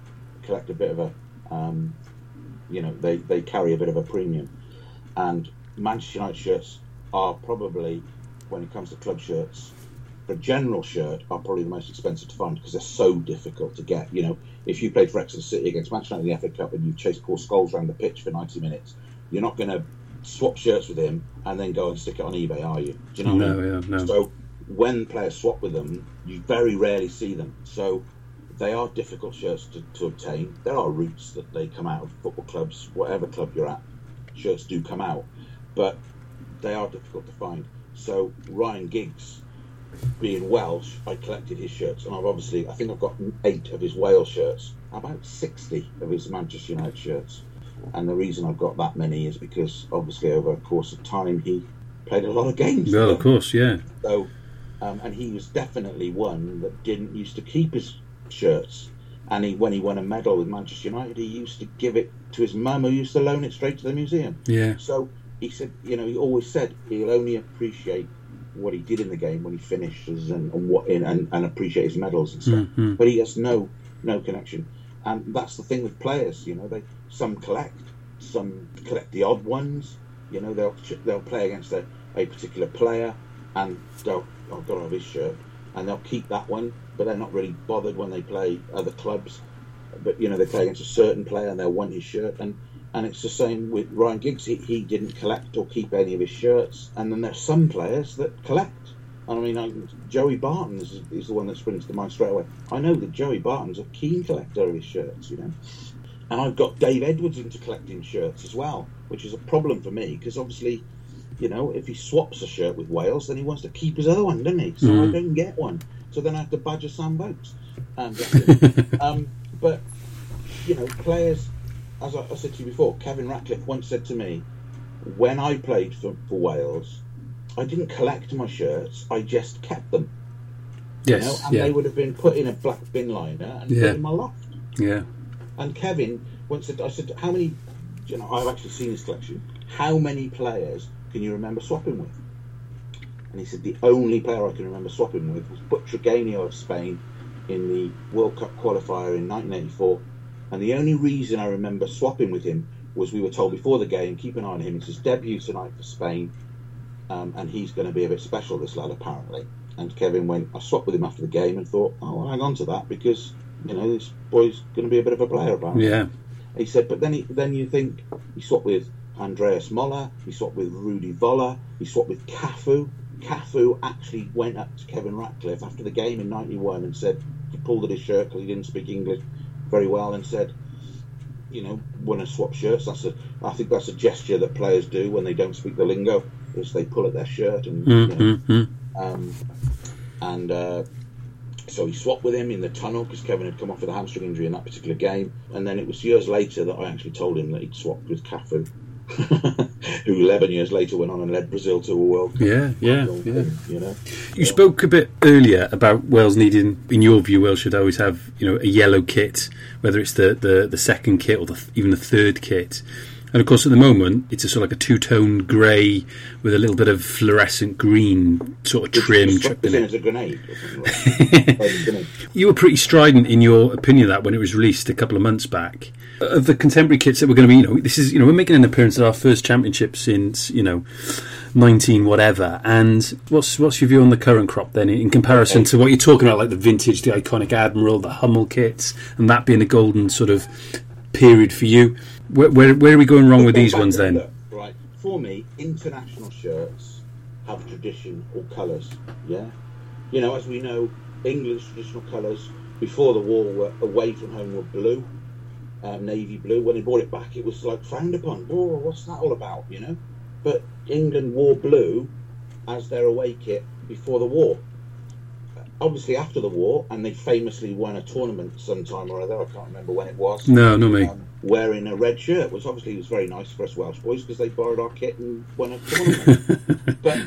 they carry a bit of a premium, and Manchester United shirts are probably, when it comes to club shirts, for a general shirt, are probably the most expensive to find because they're so difficult to get. If you played for Exeter City against Manchester United in the FA Cup and you've chased Paul Scholes around the pitch for 90 minutes, you're not going to swap shirts with him and then go and stick it on eBay, are you? Do you know what I mean? No. So when players swap with them, you very rarely see them. So they are difficult shirts to obtain. There are routes that they come out of football clubs, whatever club you're at, shirts do come out, but they are difficult to find. So Ryan Giggs, being Welsh, I collected his shirts, and I think I've got 8 of his Wales shirts, about 60 of his Manchester United shirts. And the reason I've got that many is because obviously over a course of time he played a lot of games. Well, of course, yeah. So, and he was definitely one that didn't used to keep his shirts. And when he won a medal with Manchester United, he used to give it to his mum, who used to loan it straight to the museum. Yeah. So he said, he always said he'll only appreciate what he did in the game when he finishes and appreciate his medals and stuff. Mm-hmm. But he has no connection. And that's the thing with players, some collect the odd ones. They'll play against a particular player and they'll have his shirt and they'll keep that one, but they're not really bothered when they play other clubs. But they play against a certain player and they'll want his shirt. And it's the same with Ryan Giggs. He didn't collect or keep any of his shirts. And then there's some players that collect. And Joey Barton is the one that springs to mind straight away. I know that Joey Barton's a keen collector of his shirts, And I've got Dave Edwards into collecting shirts as well, which is a problem for me because obviously, if he swaps a shirt with Wales, then he wants to keep his other one, doesn't he? So I don't get one. So then I have to badger Sam Vokes. But, players, as I said to you before, Kevin Ratcliffe once said to me, when I played for Wales, I didn't collect my shirts, I just kept them. Yes, and they would have been put in a black bin liner and put in my loft. Yeah. And Kevin once said, I said, how many, I've actually seen his collection, how many players can you remember swapping with? And he said, the only player I can remember swapping with was Butragueño of Spain in the World Cup qualifier in 1984. And the only reason I remember swapping with him was we were told before the game, keep an eye on him, it's his debut tonight for Spain, and he's going to be a bit special, this lad, apparently. And Kevin I swapped with him after the game and thought, I'll hang on to that because, this boy's going to be a bit of a player, apparently. Yeah. He said, but then you think he swapped with Andreas Moller, he swapped with Rudi Voller, he swapped with Cafu. Cafu actually went up to Kevin Ratcliffe after the game in 91 and said, he pulled at his shirt because he didn't speak English very well and said, want to swap shirts. I think that's a gesture that players do when they don't speak the lingo, is they pull at their shirt and so he swapped with him in the tunnel because Kevin had come off with a hamstring injury in that particular game, and then it was years later that I actually told him that he'd swapped with Cafu who 11 years later went on and led Brazil to a World Cup. Yeah. You know, You spoke a bit earlier about Wales needing, in your view, Wales should always have, a yellow kit, whether it's the second kit or even the third kit. And of course, at the moment, it's a sort of like a two-tone grey with a little bit of fluorescent green sort of trim. As a grenade or something like. You were pretty strident in your opinion of that when it was released a couple of months back. Of the contemporary kits that we're going to be, this is, we're making an appearance at our first championship since, 19 whatever. And what's your view on the current crop then in comparison to what you're talking about, like the vintage, the iconic Admiral, the Hummel kits, and that being a golden sort of period for you? Where are we going wrong with these ones then? Look, right, for me, international shirts have tradition or colours. Yeah, as we know, England's traditional colours before the war were away from home were blue, navy blue. When they brought it back, it was like frowned upon. Oh, what's that all about? But England wore blue as their away kit before the war. Obviously, after the war, and they famously won a tournament sometime or other. I can't remember when it was. No, not me. Wearing a red shirt, which obviously was very nice for us Welsh boys because they borrowed our kit and won a tournament. But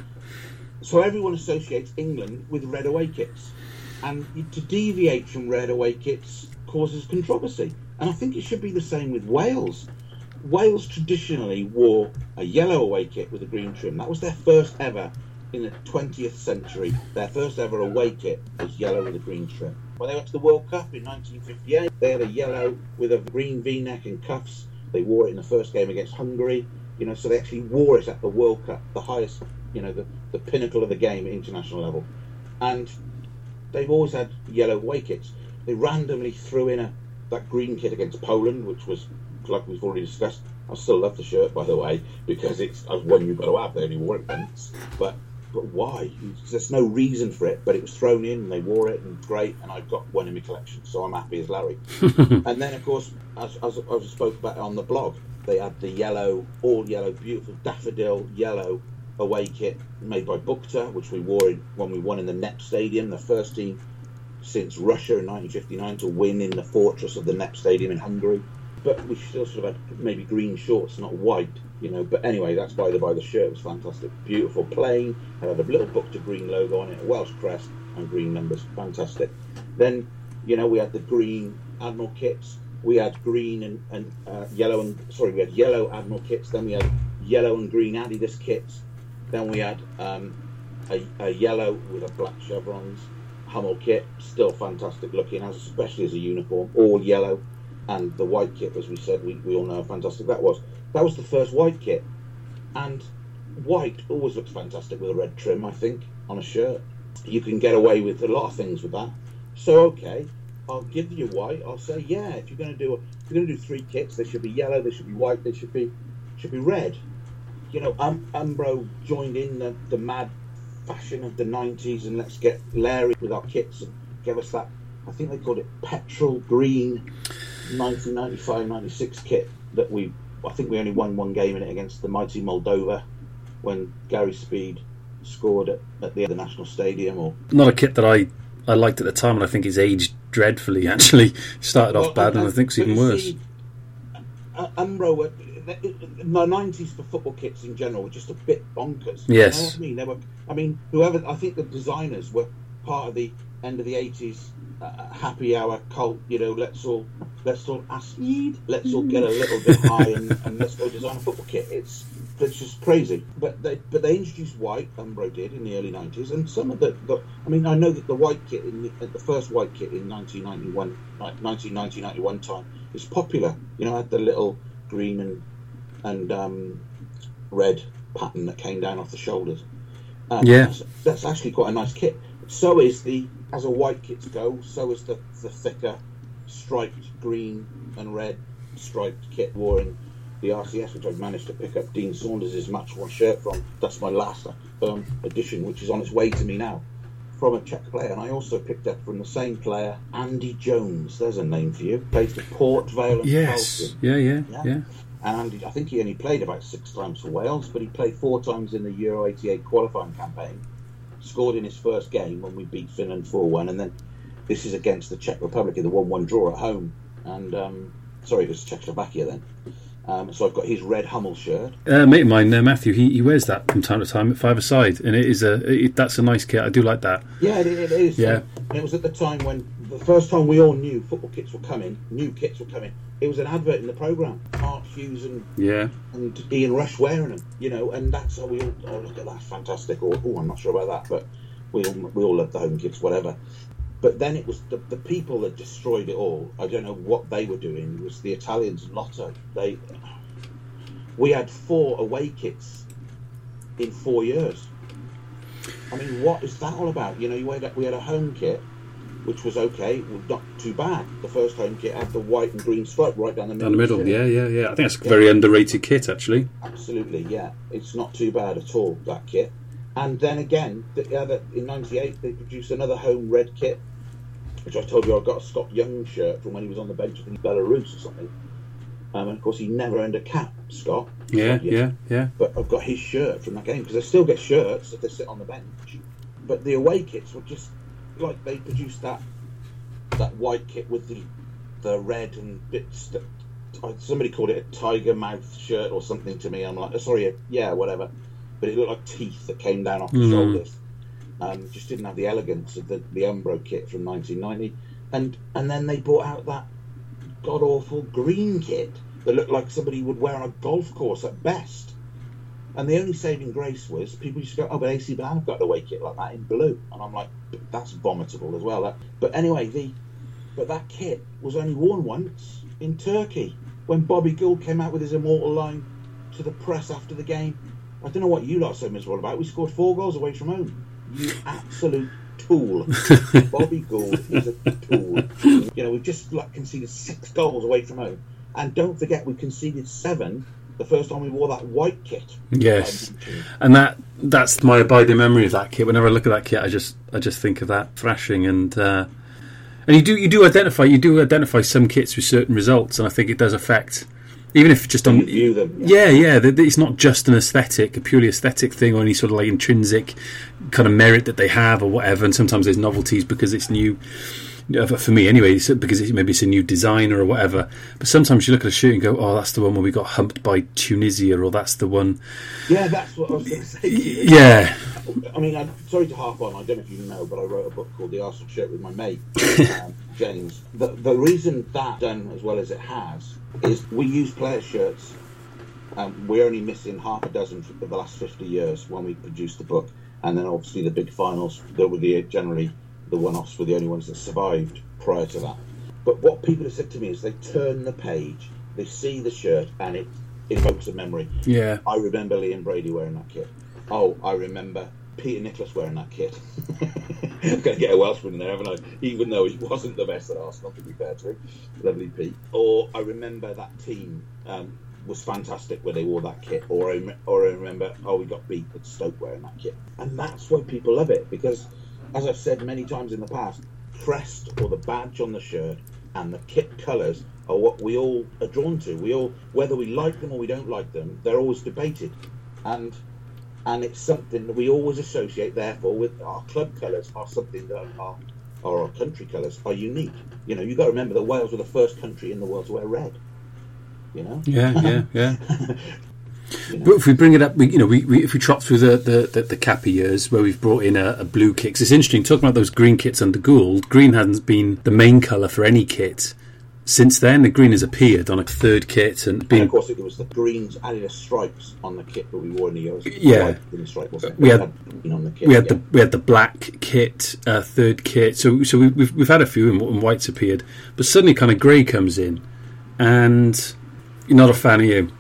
so everyone associates England with red away kits, and to deviate from red away kits causes controversy. And I think it should be the same with Wales. Wales traditionally wore a yellow away kit with a green trim. That was their first ever. In the 20th century, their first ever away kit was yellow with a green trim. When they went to the World Cup in 1958, they had a yellow with a green V-neck and cuffs. They wore it in the first game against Hungary. So they actually wore it at the World Cup, the highest, the pinnacle of the game at international level. And they've always had yellow away kits. They randomly threw in that green kit against Poland, which was, like we've already discussed, I still love the shirt, by the way, because it's one you've got to have. They only wore it once. But why? There's no reason for it, but it was thrown in and they wore it and great, and I've got one in my collection, so I'm happy as Larry. And then, of course, as I spoke about on the blog, they had the yellow, all yellow, beautiful daffodil yellow away kit made by Bukta, which we wore when we won in the NEP Stadium, the first team since Russia in 1959 to win in the fortress of the NEP Stadium in Hungary. But we still sort of had maybe green shorts, not white, But anyway, that's by the by. The shirt was fantastic, beautiful, plain. It had a little Bukta green logo on it, a Welsh crest, and green numbers. Fantastic. Then, we had the green Admiral kits. We had green and yellow we had yellow Admiral kits. Then we had yellow and green Adidas kits. Then we had a yellow with a black chevrons Hummel kit, still fantastic looking, especially as a uniform, all yellow. And the white kit, as we said, we all know how fantastic that was. That was the first white kit. And white always looks fantastic with a red trim, I think, on a shirt. You can get away with a lot of things with that. So, okay, I'll give you white. I'll say, yeah, if you're going to do three kits, they should be yellow, they should be white, they should be red. Umbro joined in the mad fashion of the 90s, and let's get Larry with our kits and give us that, I think they called it petrol green 1995-96 kit that I think we only won one game in it against the mighty Moldova when Gary Speed scored at the National Stadium. Or not a kit that I liked at the time, and I think it's aged dreadfully. Actually, started off bad, and I think it's even worse. Umbro, the 90s for football kits in general were just a bit bonkers. Yes, you know what I mean. Whoever, I think the designers were part of the end of the 80s. Happy hour cult, let's all acid, let's all get a little bit high and let's go design a football kit. It's just crazy. But they introduced white, Umbro did, in the early 90s, and some of I know that the white kit the first white kit in 1991 time is popular. Had the little green and red pattern that came down off the shoulders. That's actually quite a nice kit. So is as a white kits go, so is the thicker striped green and red striped kit wore in the RCS, which I've managed to pick up Dean Saunders' match one shirt from. That's my last edition, which is on its way to me now, from a Czech player. And I also picked up from the same player, Andy Jones. There's a name for you. Plays for Port Vale and Charleston. Yeah. And I think he only played about 6 times for Wales, but he played 4 times in the Euro 88 qualifying campaign. Scored in his first game when we beat Finland 4-1, and then this is against the Czech Republic in the 1-1 draw at home. And it was Czechoslovakia then. So I've got his red Hummel shirt. Mate of mine, Matthew, he wears that from time to time at five-a-side, and that's a nice kit. I do like that. Yeah, it is. Yeah. And it was at the time when the first time we all knew football kits were coming, new kits were coming. It was an advert in the programme. Art Hughes and Ian Rush wearing them, and that's how we all, look at that, fantastic. Or, I'm not sure about that, but we all loved the home kits, whatever. But then it was the people that destroyed it all. I don't know what they were doing. It was the Italians and Lotto. We had 4 away kits in 4 years. I mean, what is that all about? We had a home kit, which was okay, not too bad. The first home kit had the white and green stripe right down the middle. Down the middle, yeah. I think that's a very underrated kit, actually. Absolutely, yeah. It's not too bad at all, that kit. And then again, in '98, they produced another home red kit, which I told you I got a Scott Young shirt from when he was on the bench in Belarus or something. And of course, he never earned a cap, Scott. Yeah. But I've got his shirt from that game, because I still get shirts if they sit on the bench. But the away kits were just like they produced that white kit with the red and bits that somebody called it a tiger mouth shirt or something to me. I'm like, whatever. But it looked like teeth that came down off the shoulders. Just didn't have the elegance of the Umbro kit from 1990. And then they brought out that god awful green kit that looked like somebody would wear on a golf course at best. And the only saving grace was people used to go, but AC Milan have got an away kit like that in blue. And I'm like, that's vomitable as well. But anyway, but that kit was only worn once in Turkey when Bobby Gould came out with his immortal line to the press after the game. I don't know what you lot are so miserable about. We scored 4 goals away from home. You absolute tool. Bobby Gould is a tool. We've just conceded 6 goals away from home. And don't forget, we conceded 7 the first time we wore that white kit. Yes. And that's my abiding memory of that kit. Whenever I look at that kit, I just think of that thrashing, and you do identify some kits with certain results, and I think it does affect. Even if just on view them, it's not just a purely aesthetic thing, or any sort of like intrinsic kind of merit that they have or whatever. And sometimes there's novelties because it's new, for me anyway, because it's a new designer or whatever. But sometimes you look at a shirt and go, "Oh, that's the one where we got humped by Tunisia," or "That's the one." Yeah, that's what I was going to say. Yeah. I mean, I'm sorry to harp on. I don't know if you know, but I wrote a book called The Arsenal Shirt with my mate James. The reason that done as well as it has is we use player shirts. We're only missing half a dozen of the last 50 years when we produced the book, and then obviously the big finals that were generally the one-offs were the only ones that survived prior to that. But what people have said to me is they turn the page, they see the shirt, and it evokes a memory. Yeah. I remember Liam Brady wearing that kit. Oh, I remember Peter Nicholas wearing that kit. I'm going to get a Welshman in there, haven't I? Even though he wasn't the best at Arsenal, to be fair to him. Lovely Pete. Or I remember that team was fantastic when they wore that kit. Or I remember, we got beat at Stoke wearing that kit. And that's why people love it, because, as I've said many times in the past, crest or the badge on the shirt and the kit colours are what we all are drawn to. We all, whether we like them or we don't like them, they're always debated. And it's something that we always associate, therefore, with our club colours are something that are our country colours are unique. You've got to remember that Wales were the first country in the world to wear red. Yeah. But if we bring it up, if we trot through the Kappa years where we've brought in a blue kit, 'cause it's interesting talking about those green kits under Gould. Green hasn't been the main colour for any kit since then. The green has appeared on a third kit, and of course it was the greens added stripes on the kit that we wore in the Euros. Yeah, we had green on the kit. We had the black kit, third kit. So we've had a few, and white's appeared, but suddenly kind of grey comes in, and you're not a fan, are you?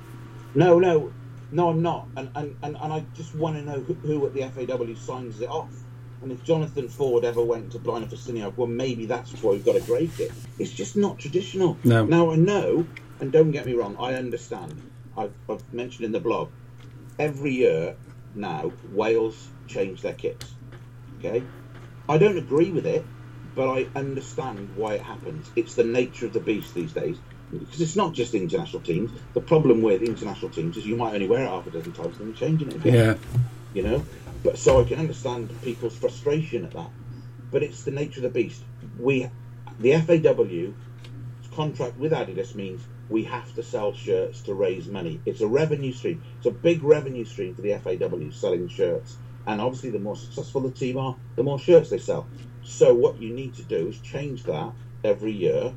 No, I'm not, and I just want to know who at the FAW signs it off. And if Jonathan Ford ever went to Blina Festiniak, well, maybe that's why we've got a grey kit. It's just not traditional. No. Now, I know, and don't get me wrong, I understand. I've mentioned in the blog, every year now, Wales change their kits. Okay? I don't agree with it, but I understand why it happens. It's the nature of the beast these days. Because it's not just international teams. The problem with international teams is you might only wear it half a dozen times and then changing it again. Yeah. But so I can understand people's frustration at that. But it's the nature of the beast. The FAW's contract with Adidas means we have to sell shirts to raise money. It's a revenue stream. It's a big revenue stream for the FAW, selling shirts. And obviously, the more successful the team are, the more shirts they sell. So what you need to do is change that every year,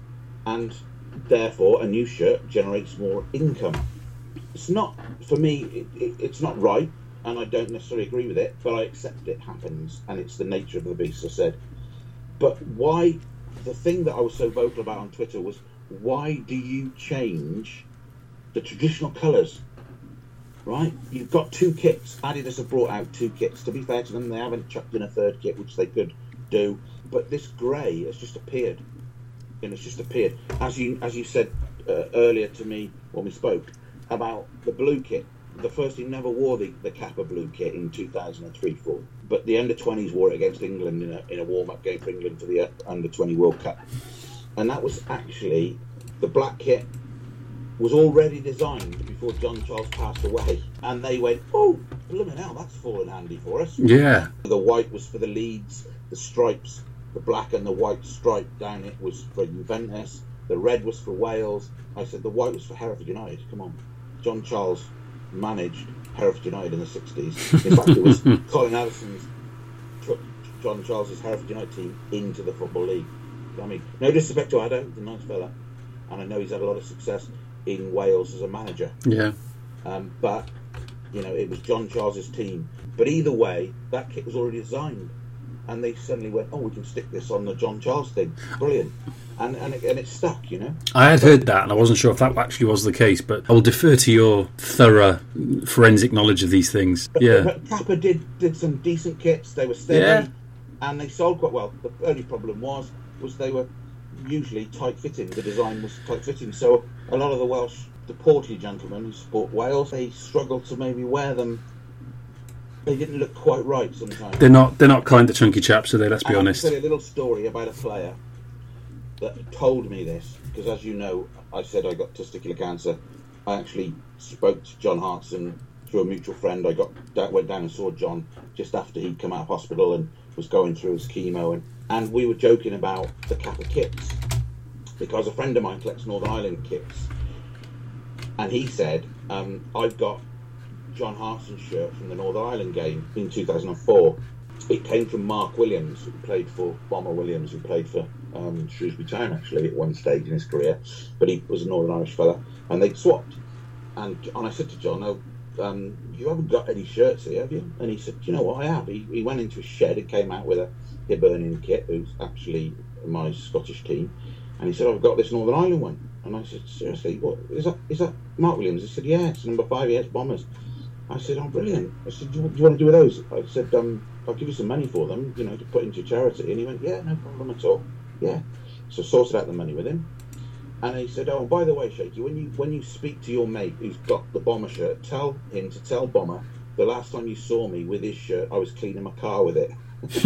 and therefore a new shirt generates more income. It's not, for me, it's not right, and I don't necessarily agree with it, but I accept it happens, and it's the nature of the beast, as I said. But why, the thing that I was so vocal about on Twitter was, why do you change the traditional colours? Right? You've got 2 kits. Adidas have brought out 2 kits. To be fair to them, they haven't chucked in a 3rd kit, which they could do. But this grey has just appeared. And it's just appeared. As you said earlier to me when we spoke about the blue kit. The first team never wore the Kappa blue kit in 2003-4. But the under-20s wore it against England in a warm-up game for England for the under-20 World Cup. And that was actually, the black kit was already designed before John Charles passed away. And they went, oh, blooming hell, that's fallen handy for us. Yeah. The white was for the Leeds, the stripes, the black and the white stripe down it was for Juventus, the red was for Wales. I said the white was for Hereford United. Come on. John Charles managed Hereford United in the 60s. In fact, it was Colin Allison's took John Charles's Hereford United team into the Football League. I mean, no disrespect to Addo, he's a nice fella, and I know he's had a lot of success in Wales as a manager. Yeah. But, you know, it was John Charles's team. But either way, that kit was already designed. And they suddenly went, oh, we can stick this on the John Charles thing. Brilliant. And it stuck, you know. I had heard that, and I wasn't sure if that actually was the case, but I will defer to your thorough forensic knowledge of these things. Yeah. But Kappa did some decent kits. They were steady, and they sold quite well. The only problem was they were usually tight-fitting. The design was tight-fitting. So a lot of the portly gentlemen who support Wales, they struggled to maybe wear them. They didn't look quite right sometimes. They're not kind of chunky chaps, are they? Let's be honest. I'll tell you a little story about a player that told me this, because as you know, I said I got testicular cancer. I actually spoke to John Hartson through a mutual friend. Went down and saw John just after he'd come out of hospital and was going through his chemo, and we were joking about the Kappa kits, because a friend of mine collects Northern Ireland kits, and he said, I've got John Hartson's shirt from the Northern Ireland game in 2004. It came from Mark Williams, who played for Bomber Williams, who played for Shrewsbury Town actually at one stage in his career, but he was a Northern Irish fella, and they'd swapped. And I said to John, you haven't got any shirts here, have you? And he said, you know what, I have. He went into his shed and came out with a Hibernian kit, who's actually my Scottish team, and he said, I've got this Northern Ireland one. And I said, seriously, what is that Mark Williams? He said, yeah, it's number 5, yes, Bombers. I said, oh, brilliant. I said, do you want to do with those? I said, I'll give you some money for them, to put into charity. And he went, yeah, no problem at all. Yeah. So sorted out the money with him. And he said, oh, by the way, Shaky, when you speak to your mate who's got the Bomber shirt, tell him to tell Bomber the last time you saw me with his shirt, I was cleaning my car with it.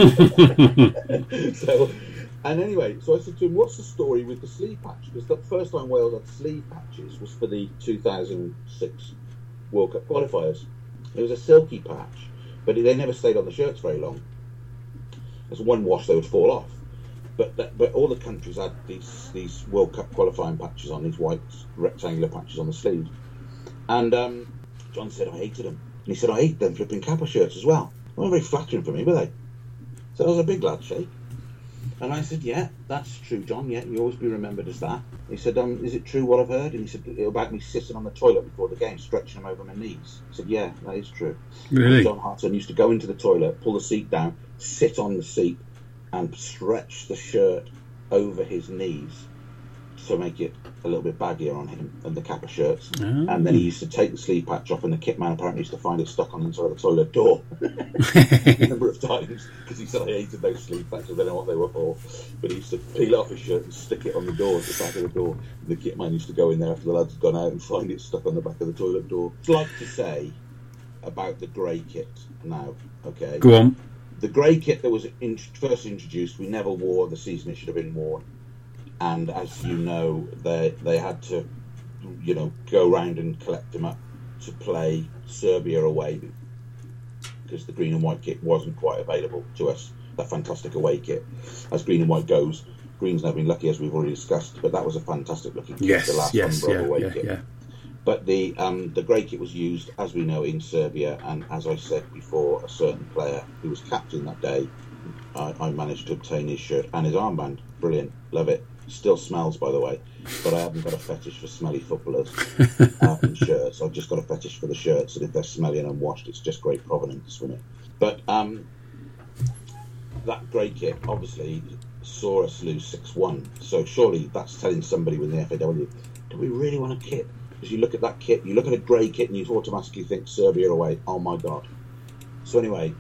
And anyway, so I said to him, what's the story with the sleeve patch? Because the first time Wales had sleeve patches was for the 2006 World Cup qualifiers. It was a silky patch, but they never stayed on the shirts very long. As one wash, they would fall off. But all the countries had these World Cup qualifying patches on, these white rectangular patches on the sleeves. And John said, I hated them. And he said, I hate them flipping Kappa shirts as well. They weren't very flattering for me, were they? So I was a big lad, Shake. And I said, yeah, that's true, John. Yeah, you always be remembered as that. He said, is it true what I've heard? And he said, about me sitting on the toilet before the game, stretching them over my knees. I said, yeah, that is true. Really? And John Hartson used to go into the toilet, pull the seat down, sit on the seat, and stretch the shirt over his knees to make it a little bit baggier on him than the Kappa shirts. Oh. And then he used to take the sleeve patch off, and the kit man apparently used to find it stuck on the inside of the toilet door a number of times, because he said I hated those sleeve patches. I don't know what they were for, but he used to peel off his shirt and stick it on the door, at the back of the door. And the kit man used to go in there after the lads had gone out and find it stuck on the back of the toilet door. I'd like to say about the grey kit now, okay? Go on. The grey kit that was first introduced, we never wore the season it should have been worn. And as you know, they had to, go round and collect them up to play Serbia away, because the green and white kit wasn't quite available to us, that fantastic away kit, as green and white goes. Of green's now been lucky, as we've already discussed, but that was a fantastic looking kit. Yes, the last yes, Umbro away kit. yeah. But the grey kit was used, as we know, in Serbia, and as I said before, a certain player who was captain that day, I managed to obtain his shirt and his armband. Brilliant, love it. Still smells, by the way, but I haven't got a fetish for smelly footballers and shirts. I've just got a fetish for the shirts, and if they're smelly and unwashed, it's just great provenance for me. But that grey kit obviously saw us lose 6-1, so surely that's telling somebody within the FAW, do we really want a kit? Because you look at that kit, you look at a grey kit, and you automatically think Serbia away. Oh my God! So anyway,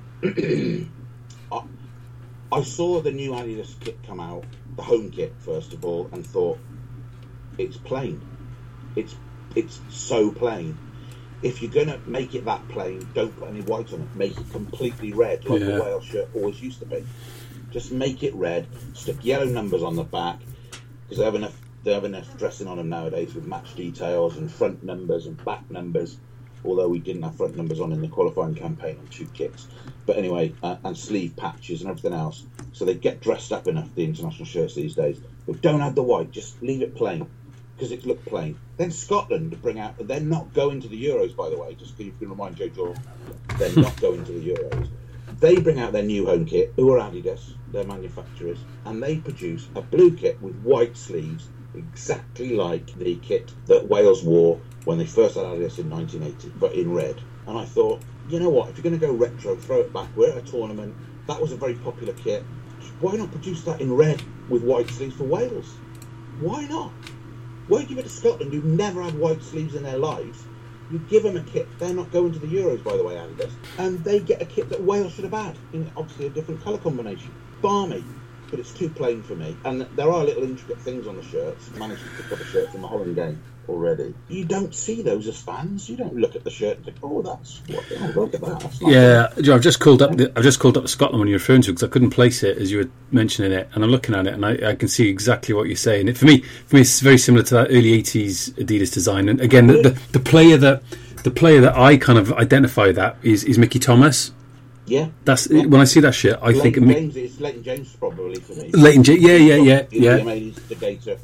I saw the new Adidas kit come out, the home kit first of all, and thought, it's plain. It's so plain. If you're going to make it that plain, don't put any white on it. Make it completely red, like the Wales shirt always used to be. Just make it red. Stick yellow numbers on the back, because they have enough dressing on them nowadays with match details and front numbers and back numbers. Although we didn't have front numbers on in the qualifying campaign on 2 kits. But anyway, and sleeve patches and everything else. So they get dressed up enough, the international shirts these days. But don't add the white, just leave it plain, because it looked plain. Then Scotland bring out, they're not going to the Euros, by the way, just so you can remind Joe Jordan, they're not going to the Euros. They bring out their new home kit, who are Adidas, their manufacturers, and they produce a blue kit with white sleeves, exactly like the kit that Wales wore when they first had Adidas in 1980, but in red. And I thought, you know what, if you're going to go retro, throw it back. We're at a tournament, that was a very popular kit. Why not produce that in red with white sleeves for Wales? Why not? Why give it to Scotland, who never had white sleeves in their lives? You give them a kit, they're not going to the Euros, by the way, Adidas, and they get a kit that Wales should have had, in obviously a different colour combination. Barmy. But it's too plain for me. And there are little intricate things on the shirts. I managed to pick up a shirt from the Holland game already. You don't see those as fans. You don't look at the shirt and think, "Oh, that's what? Oh, look at that." That's nice. Yeah, Joe, I've just called up the Scotland one you're referring to, because I couldn't place it as you were mentioning it, and I'm looking at it, and I can see exactly what you're saying. For me, it's very similar to that early '80s Adidas design. And again, the player that I kind of identify that is Mickey Thomas. Yeah, that's when I see that shit. I think it's Leighton James probably for me. Leighton James, yeah. The main instigator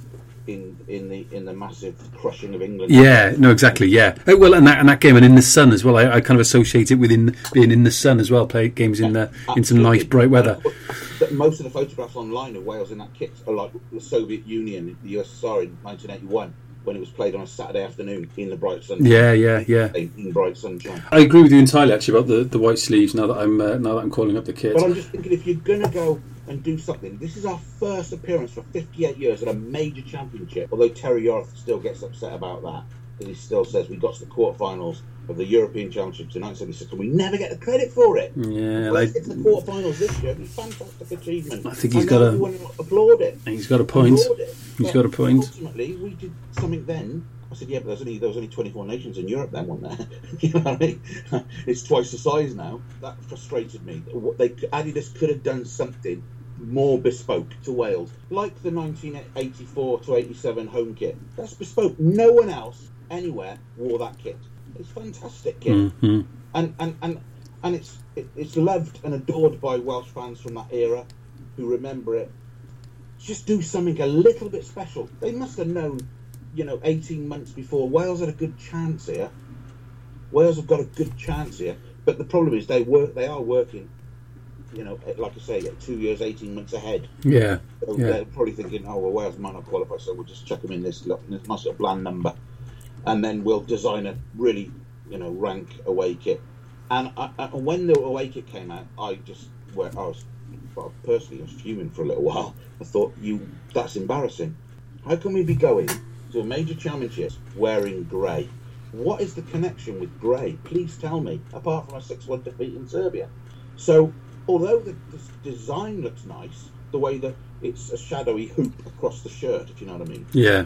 in the massive crushing of England. Yeah, no, exactly. Yeah, well, and that game, and in the sun as well. I kind of associate it with being in the sun as well. Play games in some nice bright weather. Most of the photographs online of Wales in that kit are like the Soviet Union, the USSR in 1981. When it was played on a Saturday afternoon in the bright sunshine. Yeah. In bright sunshine. I agree with you entirely, actually, about the white sleeves. Now that I'm calling up the kit. But I'm just thinking, if you're going to go and do something, this is our first appearance for 58 years at a major championship. Although Terry Yorth still gets upset about that, because he still says we got to the quarterfinals of the European Championships in 1976, and we never get the credit for it. Yeah, let's get to the quarterfinals this year. It's a fantastic achievement. I think he's got applaud it. He's got a point. He's got a point. Ultimately, we did something then. I said, yeah, but there was only 24 nations in Europe then, wasn't there? You know what I mean? It's twice the size now. That frustrated me. Adidas could have done something more bespoke to Wales, like the 1984 to 87 home kit. That's bespoke. No one else anywhere wore that kit. It's a fantastic kit, and it's loved and adored by Welsh fans from that era who remember it. Just do something a little bit special. They must have known, 18 months before, Wales had a good chance here. Wales have got a good chance here, but the problem is they are working, like I say, 2 years, 18 months ahead. Yeah. So they're probably thinking, oh, well, Wales might not qualify, so we'll just chuck them in this nice little bland number. And then we'll design a really, rank away kit. And when the away kit came out, I was fuming for a little while. I thought, that's embarrassing. How can we be going to a major championship wearing grey? What is the connection with grey? Please tell me, apart from a 6-1 defeat in Serbia. So, although the design looks nice, the way that it's a shadowy hoop across the shirt, if you know what I mean. Yeah.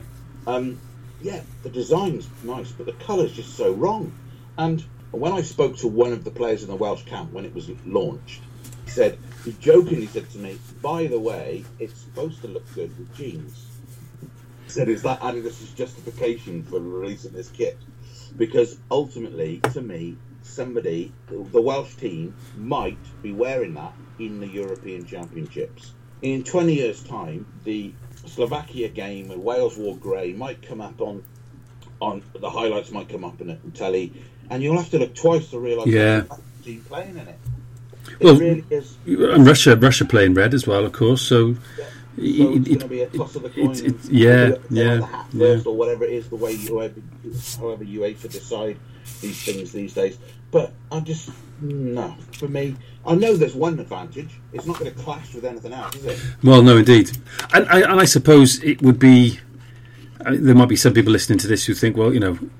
The design's nice, but the colour's just so wrong. And when I spoke to one of the players in the Welsh camp when it was launched, he jokingly said to me, by the way, it's supposed to look good with jeans. He said, is that Adidas' justification for releasing this kit? Because ultimately, to me, the Welsh team might be wearing that in the European Championships. in 20 years' time, the Slovakia game and Wales wore grey might come up on the highlights might come up in telly, and you'll have to look twice to realise there's a team playing in it. It really is. And Russia playing red as well, of course. So it's going to be a toss of the coin. The hat first, or whatever it is, the way however UEFA decide these things these days. But no. For me, I know there's one advantage. It's not going to clash with anything else, is it? Well, no, indeed. And I suppose it would be. There might be some people listening to this who think, well,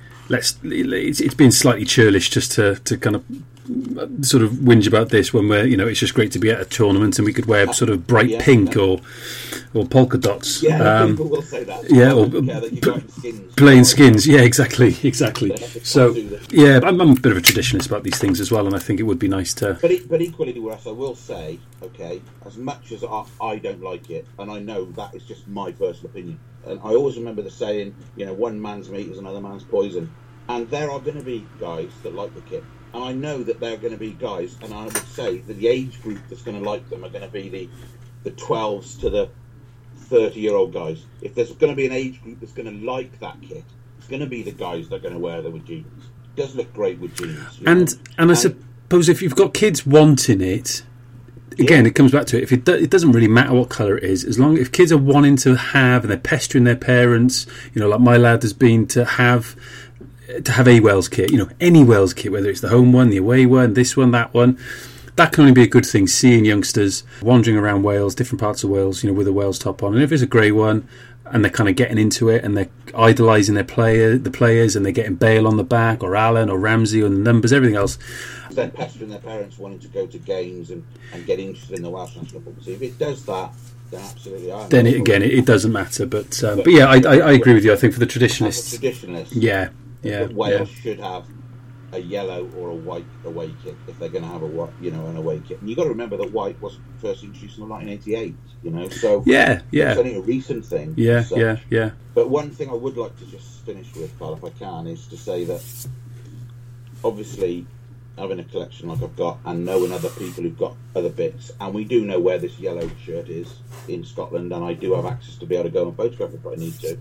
it's been slightly churlish just to kind of sort of whinge about this when we're, it's just great to be at a tournament and we could wear sort of bright pink or polka dots. Yeah, people will say that. Yeah, or plain skins. Yeah, exactly. So, yeah, I'm a bit of a traditionalist about these things as well, and I think it would be nice to. But equally, Russ, I will say, okay, as much as I don't like it, and I know that is just my personal opinion, and I always remember the saying, one man's meat is another man's poison, and there are going to be guys that like the kit. And I know that there are going to be guys, and I would say that the age group that's going to like them are going to be the 12s to the 30-year-old guys. If there's going to be an age group that's going to like that kit, it's going to be the guys that are going to wear them with jeans. It does look great with jeans. And I suppose if you've got kids wanting it, again, it comes back to it. If it doesn't really matter what colour it is, as long if kids are wanting to have and they're pestering their parents, like my lad has been to have a Wales kit, any Wales kit, whether it's the home one, the away one, this one, that one, that can only be a good thing. Seeing youngsters wandering around Wales, different parts of Wales, with a Wales top on, and if it's a grey one, and they're kind of getting into it, and they're idolising the players, and they're getting Bale on the back, or Allen, or Ramsey, or the numbers, everything else. They're pestering their parents wanting to go to games and get interested in the Welsh national football team. If it does that, then absolutely. Then it doesn't matter. But yeah, I agree with you. I think for the traditionalists, yeah. Wales should have a yellow or a white away kit if they're going to have an away kit. And you've got to remember that white was first introduced in 1988. So it's only a recent thing. Yeah. But one thing I would like to just finish with, Carl, if I can, is to say that obviously having a collection like I've got and knowing other people who've got other bits, and we do know where this yellow shirt is in Scotland, and I do have access to be able to go and photograph it if I need to.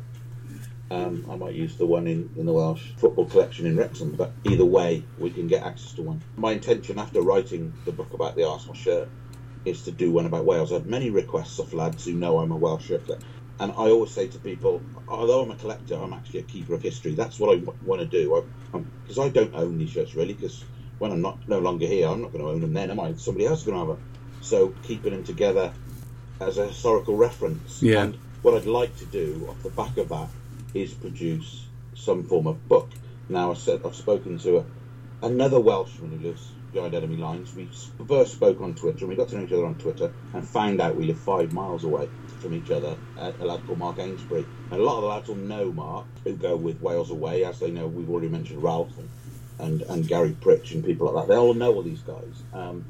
I might use the one in the Welsh football collection in Wrexham, but either way, we can get access to one. My intention after writing the book about the Arsenal shirt is to do one about Wales. I've had many requests of lads who know I'm a Welsh shirt collector, and I always say to people, although I'm a collector, I'm actually a keeper of history. That's what I want to do, because I don't own these shirts really, because when I'm no longer here, I'm not going to own them then, am I? Somebody else is going to have them. So keeping them together as a historical reference. Yeah. And what I'd like to do off the back of that is produce some form of book. Now, I've spoken to another Welshman who lives behind enemy lines. We first spoke on Twitter, and we got to know each other on Twitter, and found out we live 5 miles away from each other, a lad called Mark Ainsbury. And a lot of the lads will know Mark, who go with Wales Away, as they know. We've already mentioned Ralph and Gary Pritch and people like that. They all know all these guys.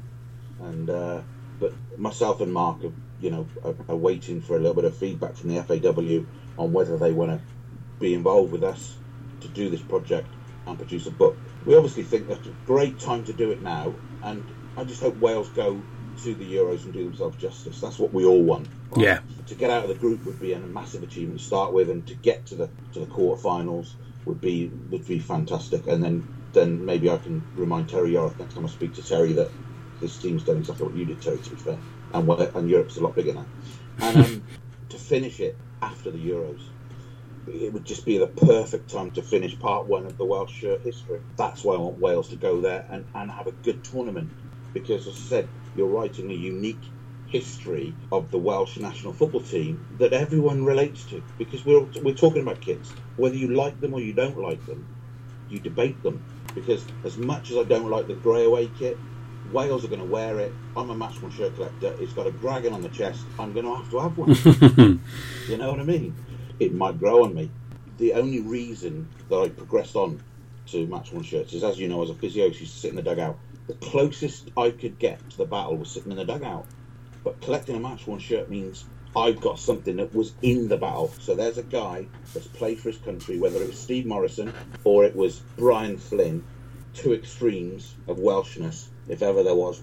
But myself and Mark are waiting for a little bit of feedback from the FAW on whether they want to be involved with us to do this project and produce a book. We obviously think that's a great time to do it now, and I just hope Wales go to the Euros and do themselves justice. That's what we all want. Right? Yeah. To get out of the group would be a massive achievement to start with, and to get to the quarterfinals would be fantastic. And then maybe I can remind Terry York next time I speak to Terry that this team's done exactly what you did, Terry, to be fair, and Europe's a lot bigger now. And to finish it after the Euros, it would just be the perfect time to finish part one of the Welsh shirt history. That's why I want Wales to go there and have a good tournament, because, as I said, you're writing a unique history of the Welsh national football team that everyone relates to, because we're talking about kits. Whether you like them or you don't like them, you debate them, because as much as I don't like the grey away kit, Wales are going to wear it. I'm a matchworn shirt collector. It's got a dragon on the chest. I'm going to have one. You know what I mean? It might grow on me. The only reason that I progressed on to matchworn shirts is, as you know, as a physio, I used to sit in the dugout. The closest I could get to the battle was sitting in the dugout. But collecting a matchworn shirt means I've got something that was in the battle. So there's a guy that's played for his country, whether it was Steve Morrison or it was Brian Flynn, two extremes of Welshness, if ever there was one.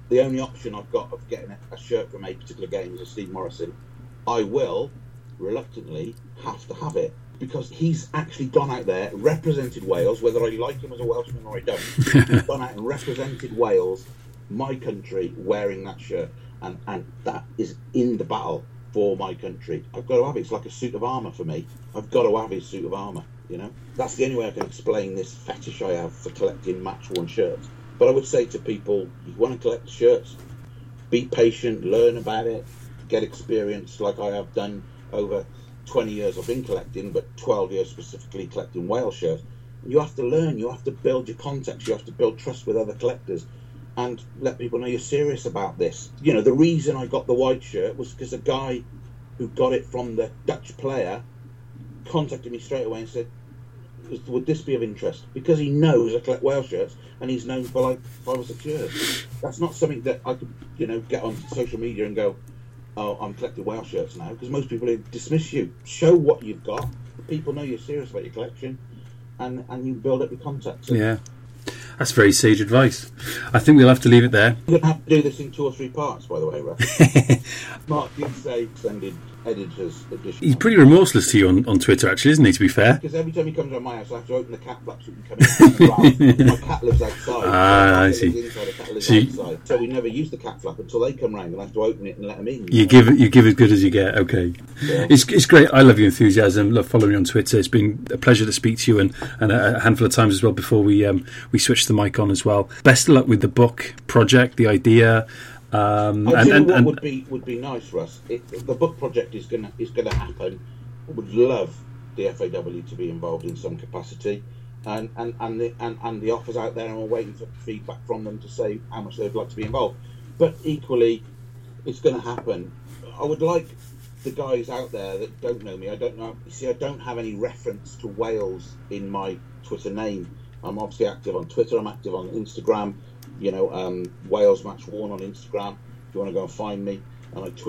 the only option I've got of getting a shirt from a particular game is a Steve Morrison, I will reluctantly have to have it, because he's actually gone out there, represented Wales, whether I like him as a Welshman or I don't. He's gone out and represented Wales, my country, wearing that shirt, and that is in the battle for my country. I've got to have it. It's like a suit of armour for me. I've got to have his suit of armour, That's the only way I can explain this fetish I have for collecting match-worn shirts. But I would say to people, you want to collect shirts, be patient, learn about it, get experience like I have done over 20 years I've been collecting, but 12 years specifically collecting Wales shirts. You have to learn, you have to build your contacts, you have to build trust with other collectors and let people know you're serious about this. The reason I got the white shirt was because a guy who got it from the Dutch player contacted me straight away and said, would this be of interest? Because he knows I collect Wales shirts and he's known for like 5 or 6 years. That's not something that I could, get on social media and go, oh, I'm collecting Wales shirts now, because most people dismiss you. Show what you've got. People know you're serious about your collection, and you build up your contacts. Yeah, that's very sage advice. I think we'll have to leave it there. We're going to have to do this in 2 or 3 parts, by the way, Russ. Mark did say extended editor's edition. He's pretty remorseless to you on Twitter, actually, isn't he, to be fair? Because every time he comes around my house, I have to open the cat flap so he can come in. My cat lives outside. I see. Inside, the cat lives outside. So we never use the cat flap until they come round, and I have to open it and let them in. You give as good as you get. Okay, yeah. It's great. I love your enthusiasm. Love following you on Twitter. It's been a pleasure to speak to you, and a handful of times as well before we switched the mic on as well. Best of luck with the book project, the idea. What would be nice, Russ. The book project is gonna happen. I would love the FAW to be involved in some capacity, and the offers out there, and we're waiting for feedback from them to say how much they'd like to be involved. But equally, it's going to happen. I would like the guys out there that don't know me. I don't know. You see, I don't have any reference to Wales in my Twitter name. I'm obviously active on Twitter. I'm active on Instagram. Wales Match Worn on Instagram. If you want to go and find me, and I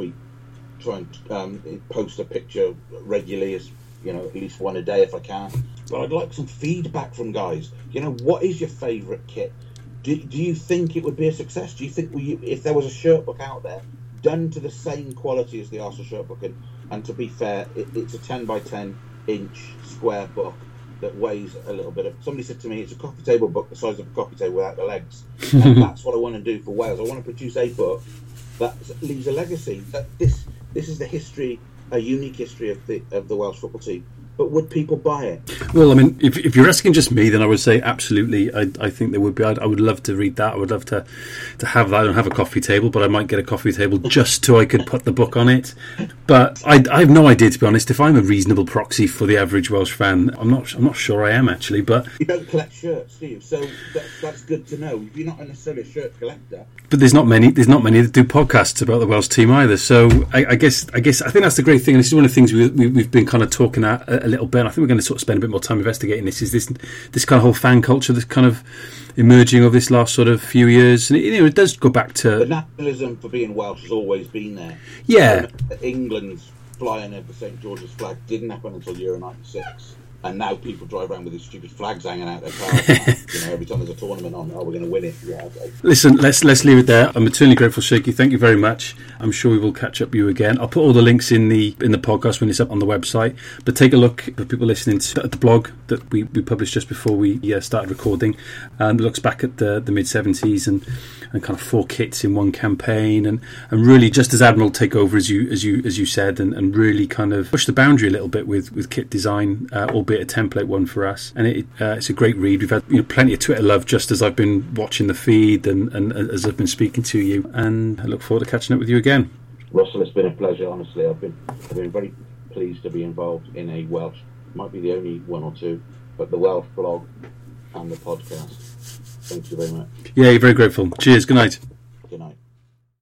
try and post a picture regularly, as at least one a day if I can. But I'd like some feedback from guys. What is your favourite kit? Do you think it would be a success? Do you think if there was a shirt book out there done to the same quality as the Arsenal shirt book, and to be fair, it's a 10 by 10 inch square book that weighs a little bit. Somebody said to me, it's a coffee table book the size of a coffee table without the legs. And that's what I want to do for Wales. I want to produce a book that leaves a legacy. That this is the history, a unique history of the Welsh football team. But would people buy it? Well, I mean, if you're asking just me, then I would say absolutely. I think there would be. I would love to read that. I would love to have that. I don't have a coffee table, but I might get a coffee table just so I could put the book on it. But I have no idea, to be honest. If I'm a reasonable proxy for the average Welsh fan, I'm not sure I am, actually. But you don't collect shirts, do you? So that's good to know. You're not necessarily a shirt collector. But there's not many that do podcasts about the Welsh team either. So I guess I think that's the great thing. And this is one of the things we've been kind of talking at a little bit. I think we're going to sort of spend a bit more time investigating this. Is this kind of whole fan culture that's kind of emerging over this last sort of few years, and it does go back to the nationalism for being Welsh has always been there. Yeah, England's flying of the St George's flag didn't happen until Euro '96. And now people drive around with these stupid flags hanging out their cars. Every time there's a tournament on, we're going to win it. Yeah, okay. Listen, let's leave it there. I'm eternally grateful, Shaky. Thank you very much. I'm sure we will catch up with you again. I'll put all the links in the podcast when it's up on the website. But take a look for people listening at the blog that we published just before we started recording, and it looks back at the mid '70s and kind of 4 kits in one campaign, and really just as Admiral take over as you said, and really kind of push the boundary a little bit with kit design, albeit a template one for us. And it's a great read. We've had plenty of Twitter love just as I've been watching the feed and as I've been speaking to you, and I look forward to catching up with you again. Russell, it's been a pleasure. Honestly, I've been very pleased to be involved in a Welsh, might be the only one or two, but the Welsh blog and the podcast. Thank you very much. Yeah, you're very grateful. Cheers. Good night. Good night.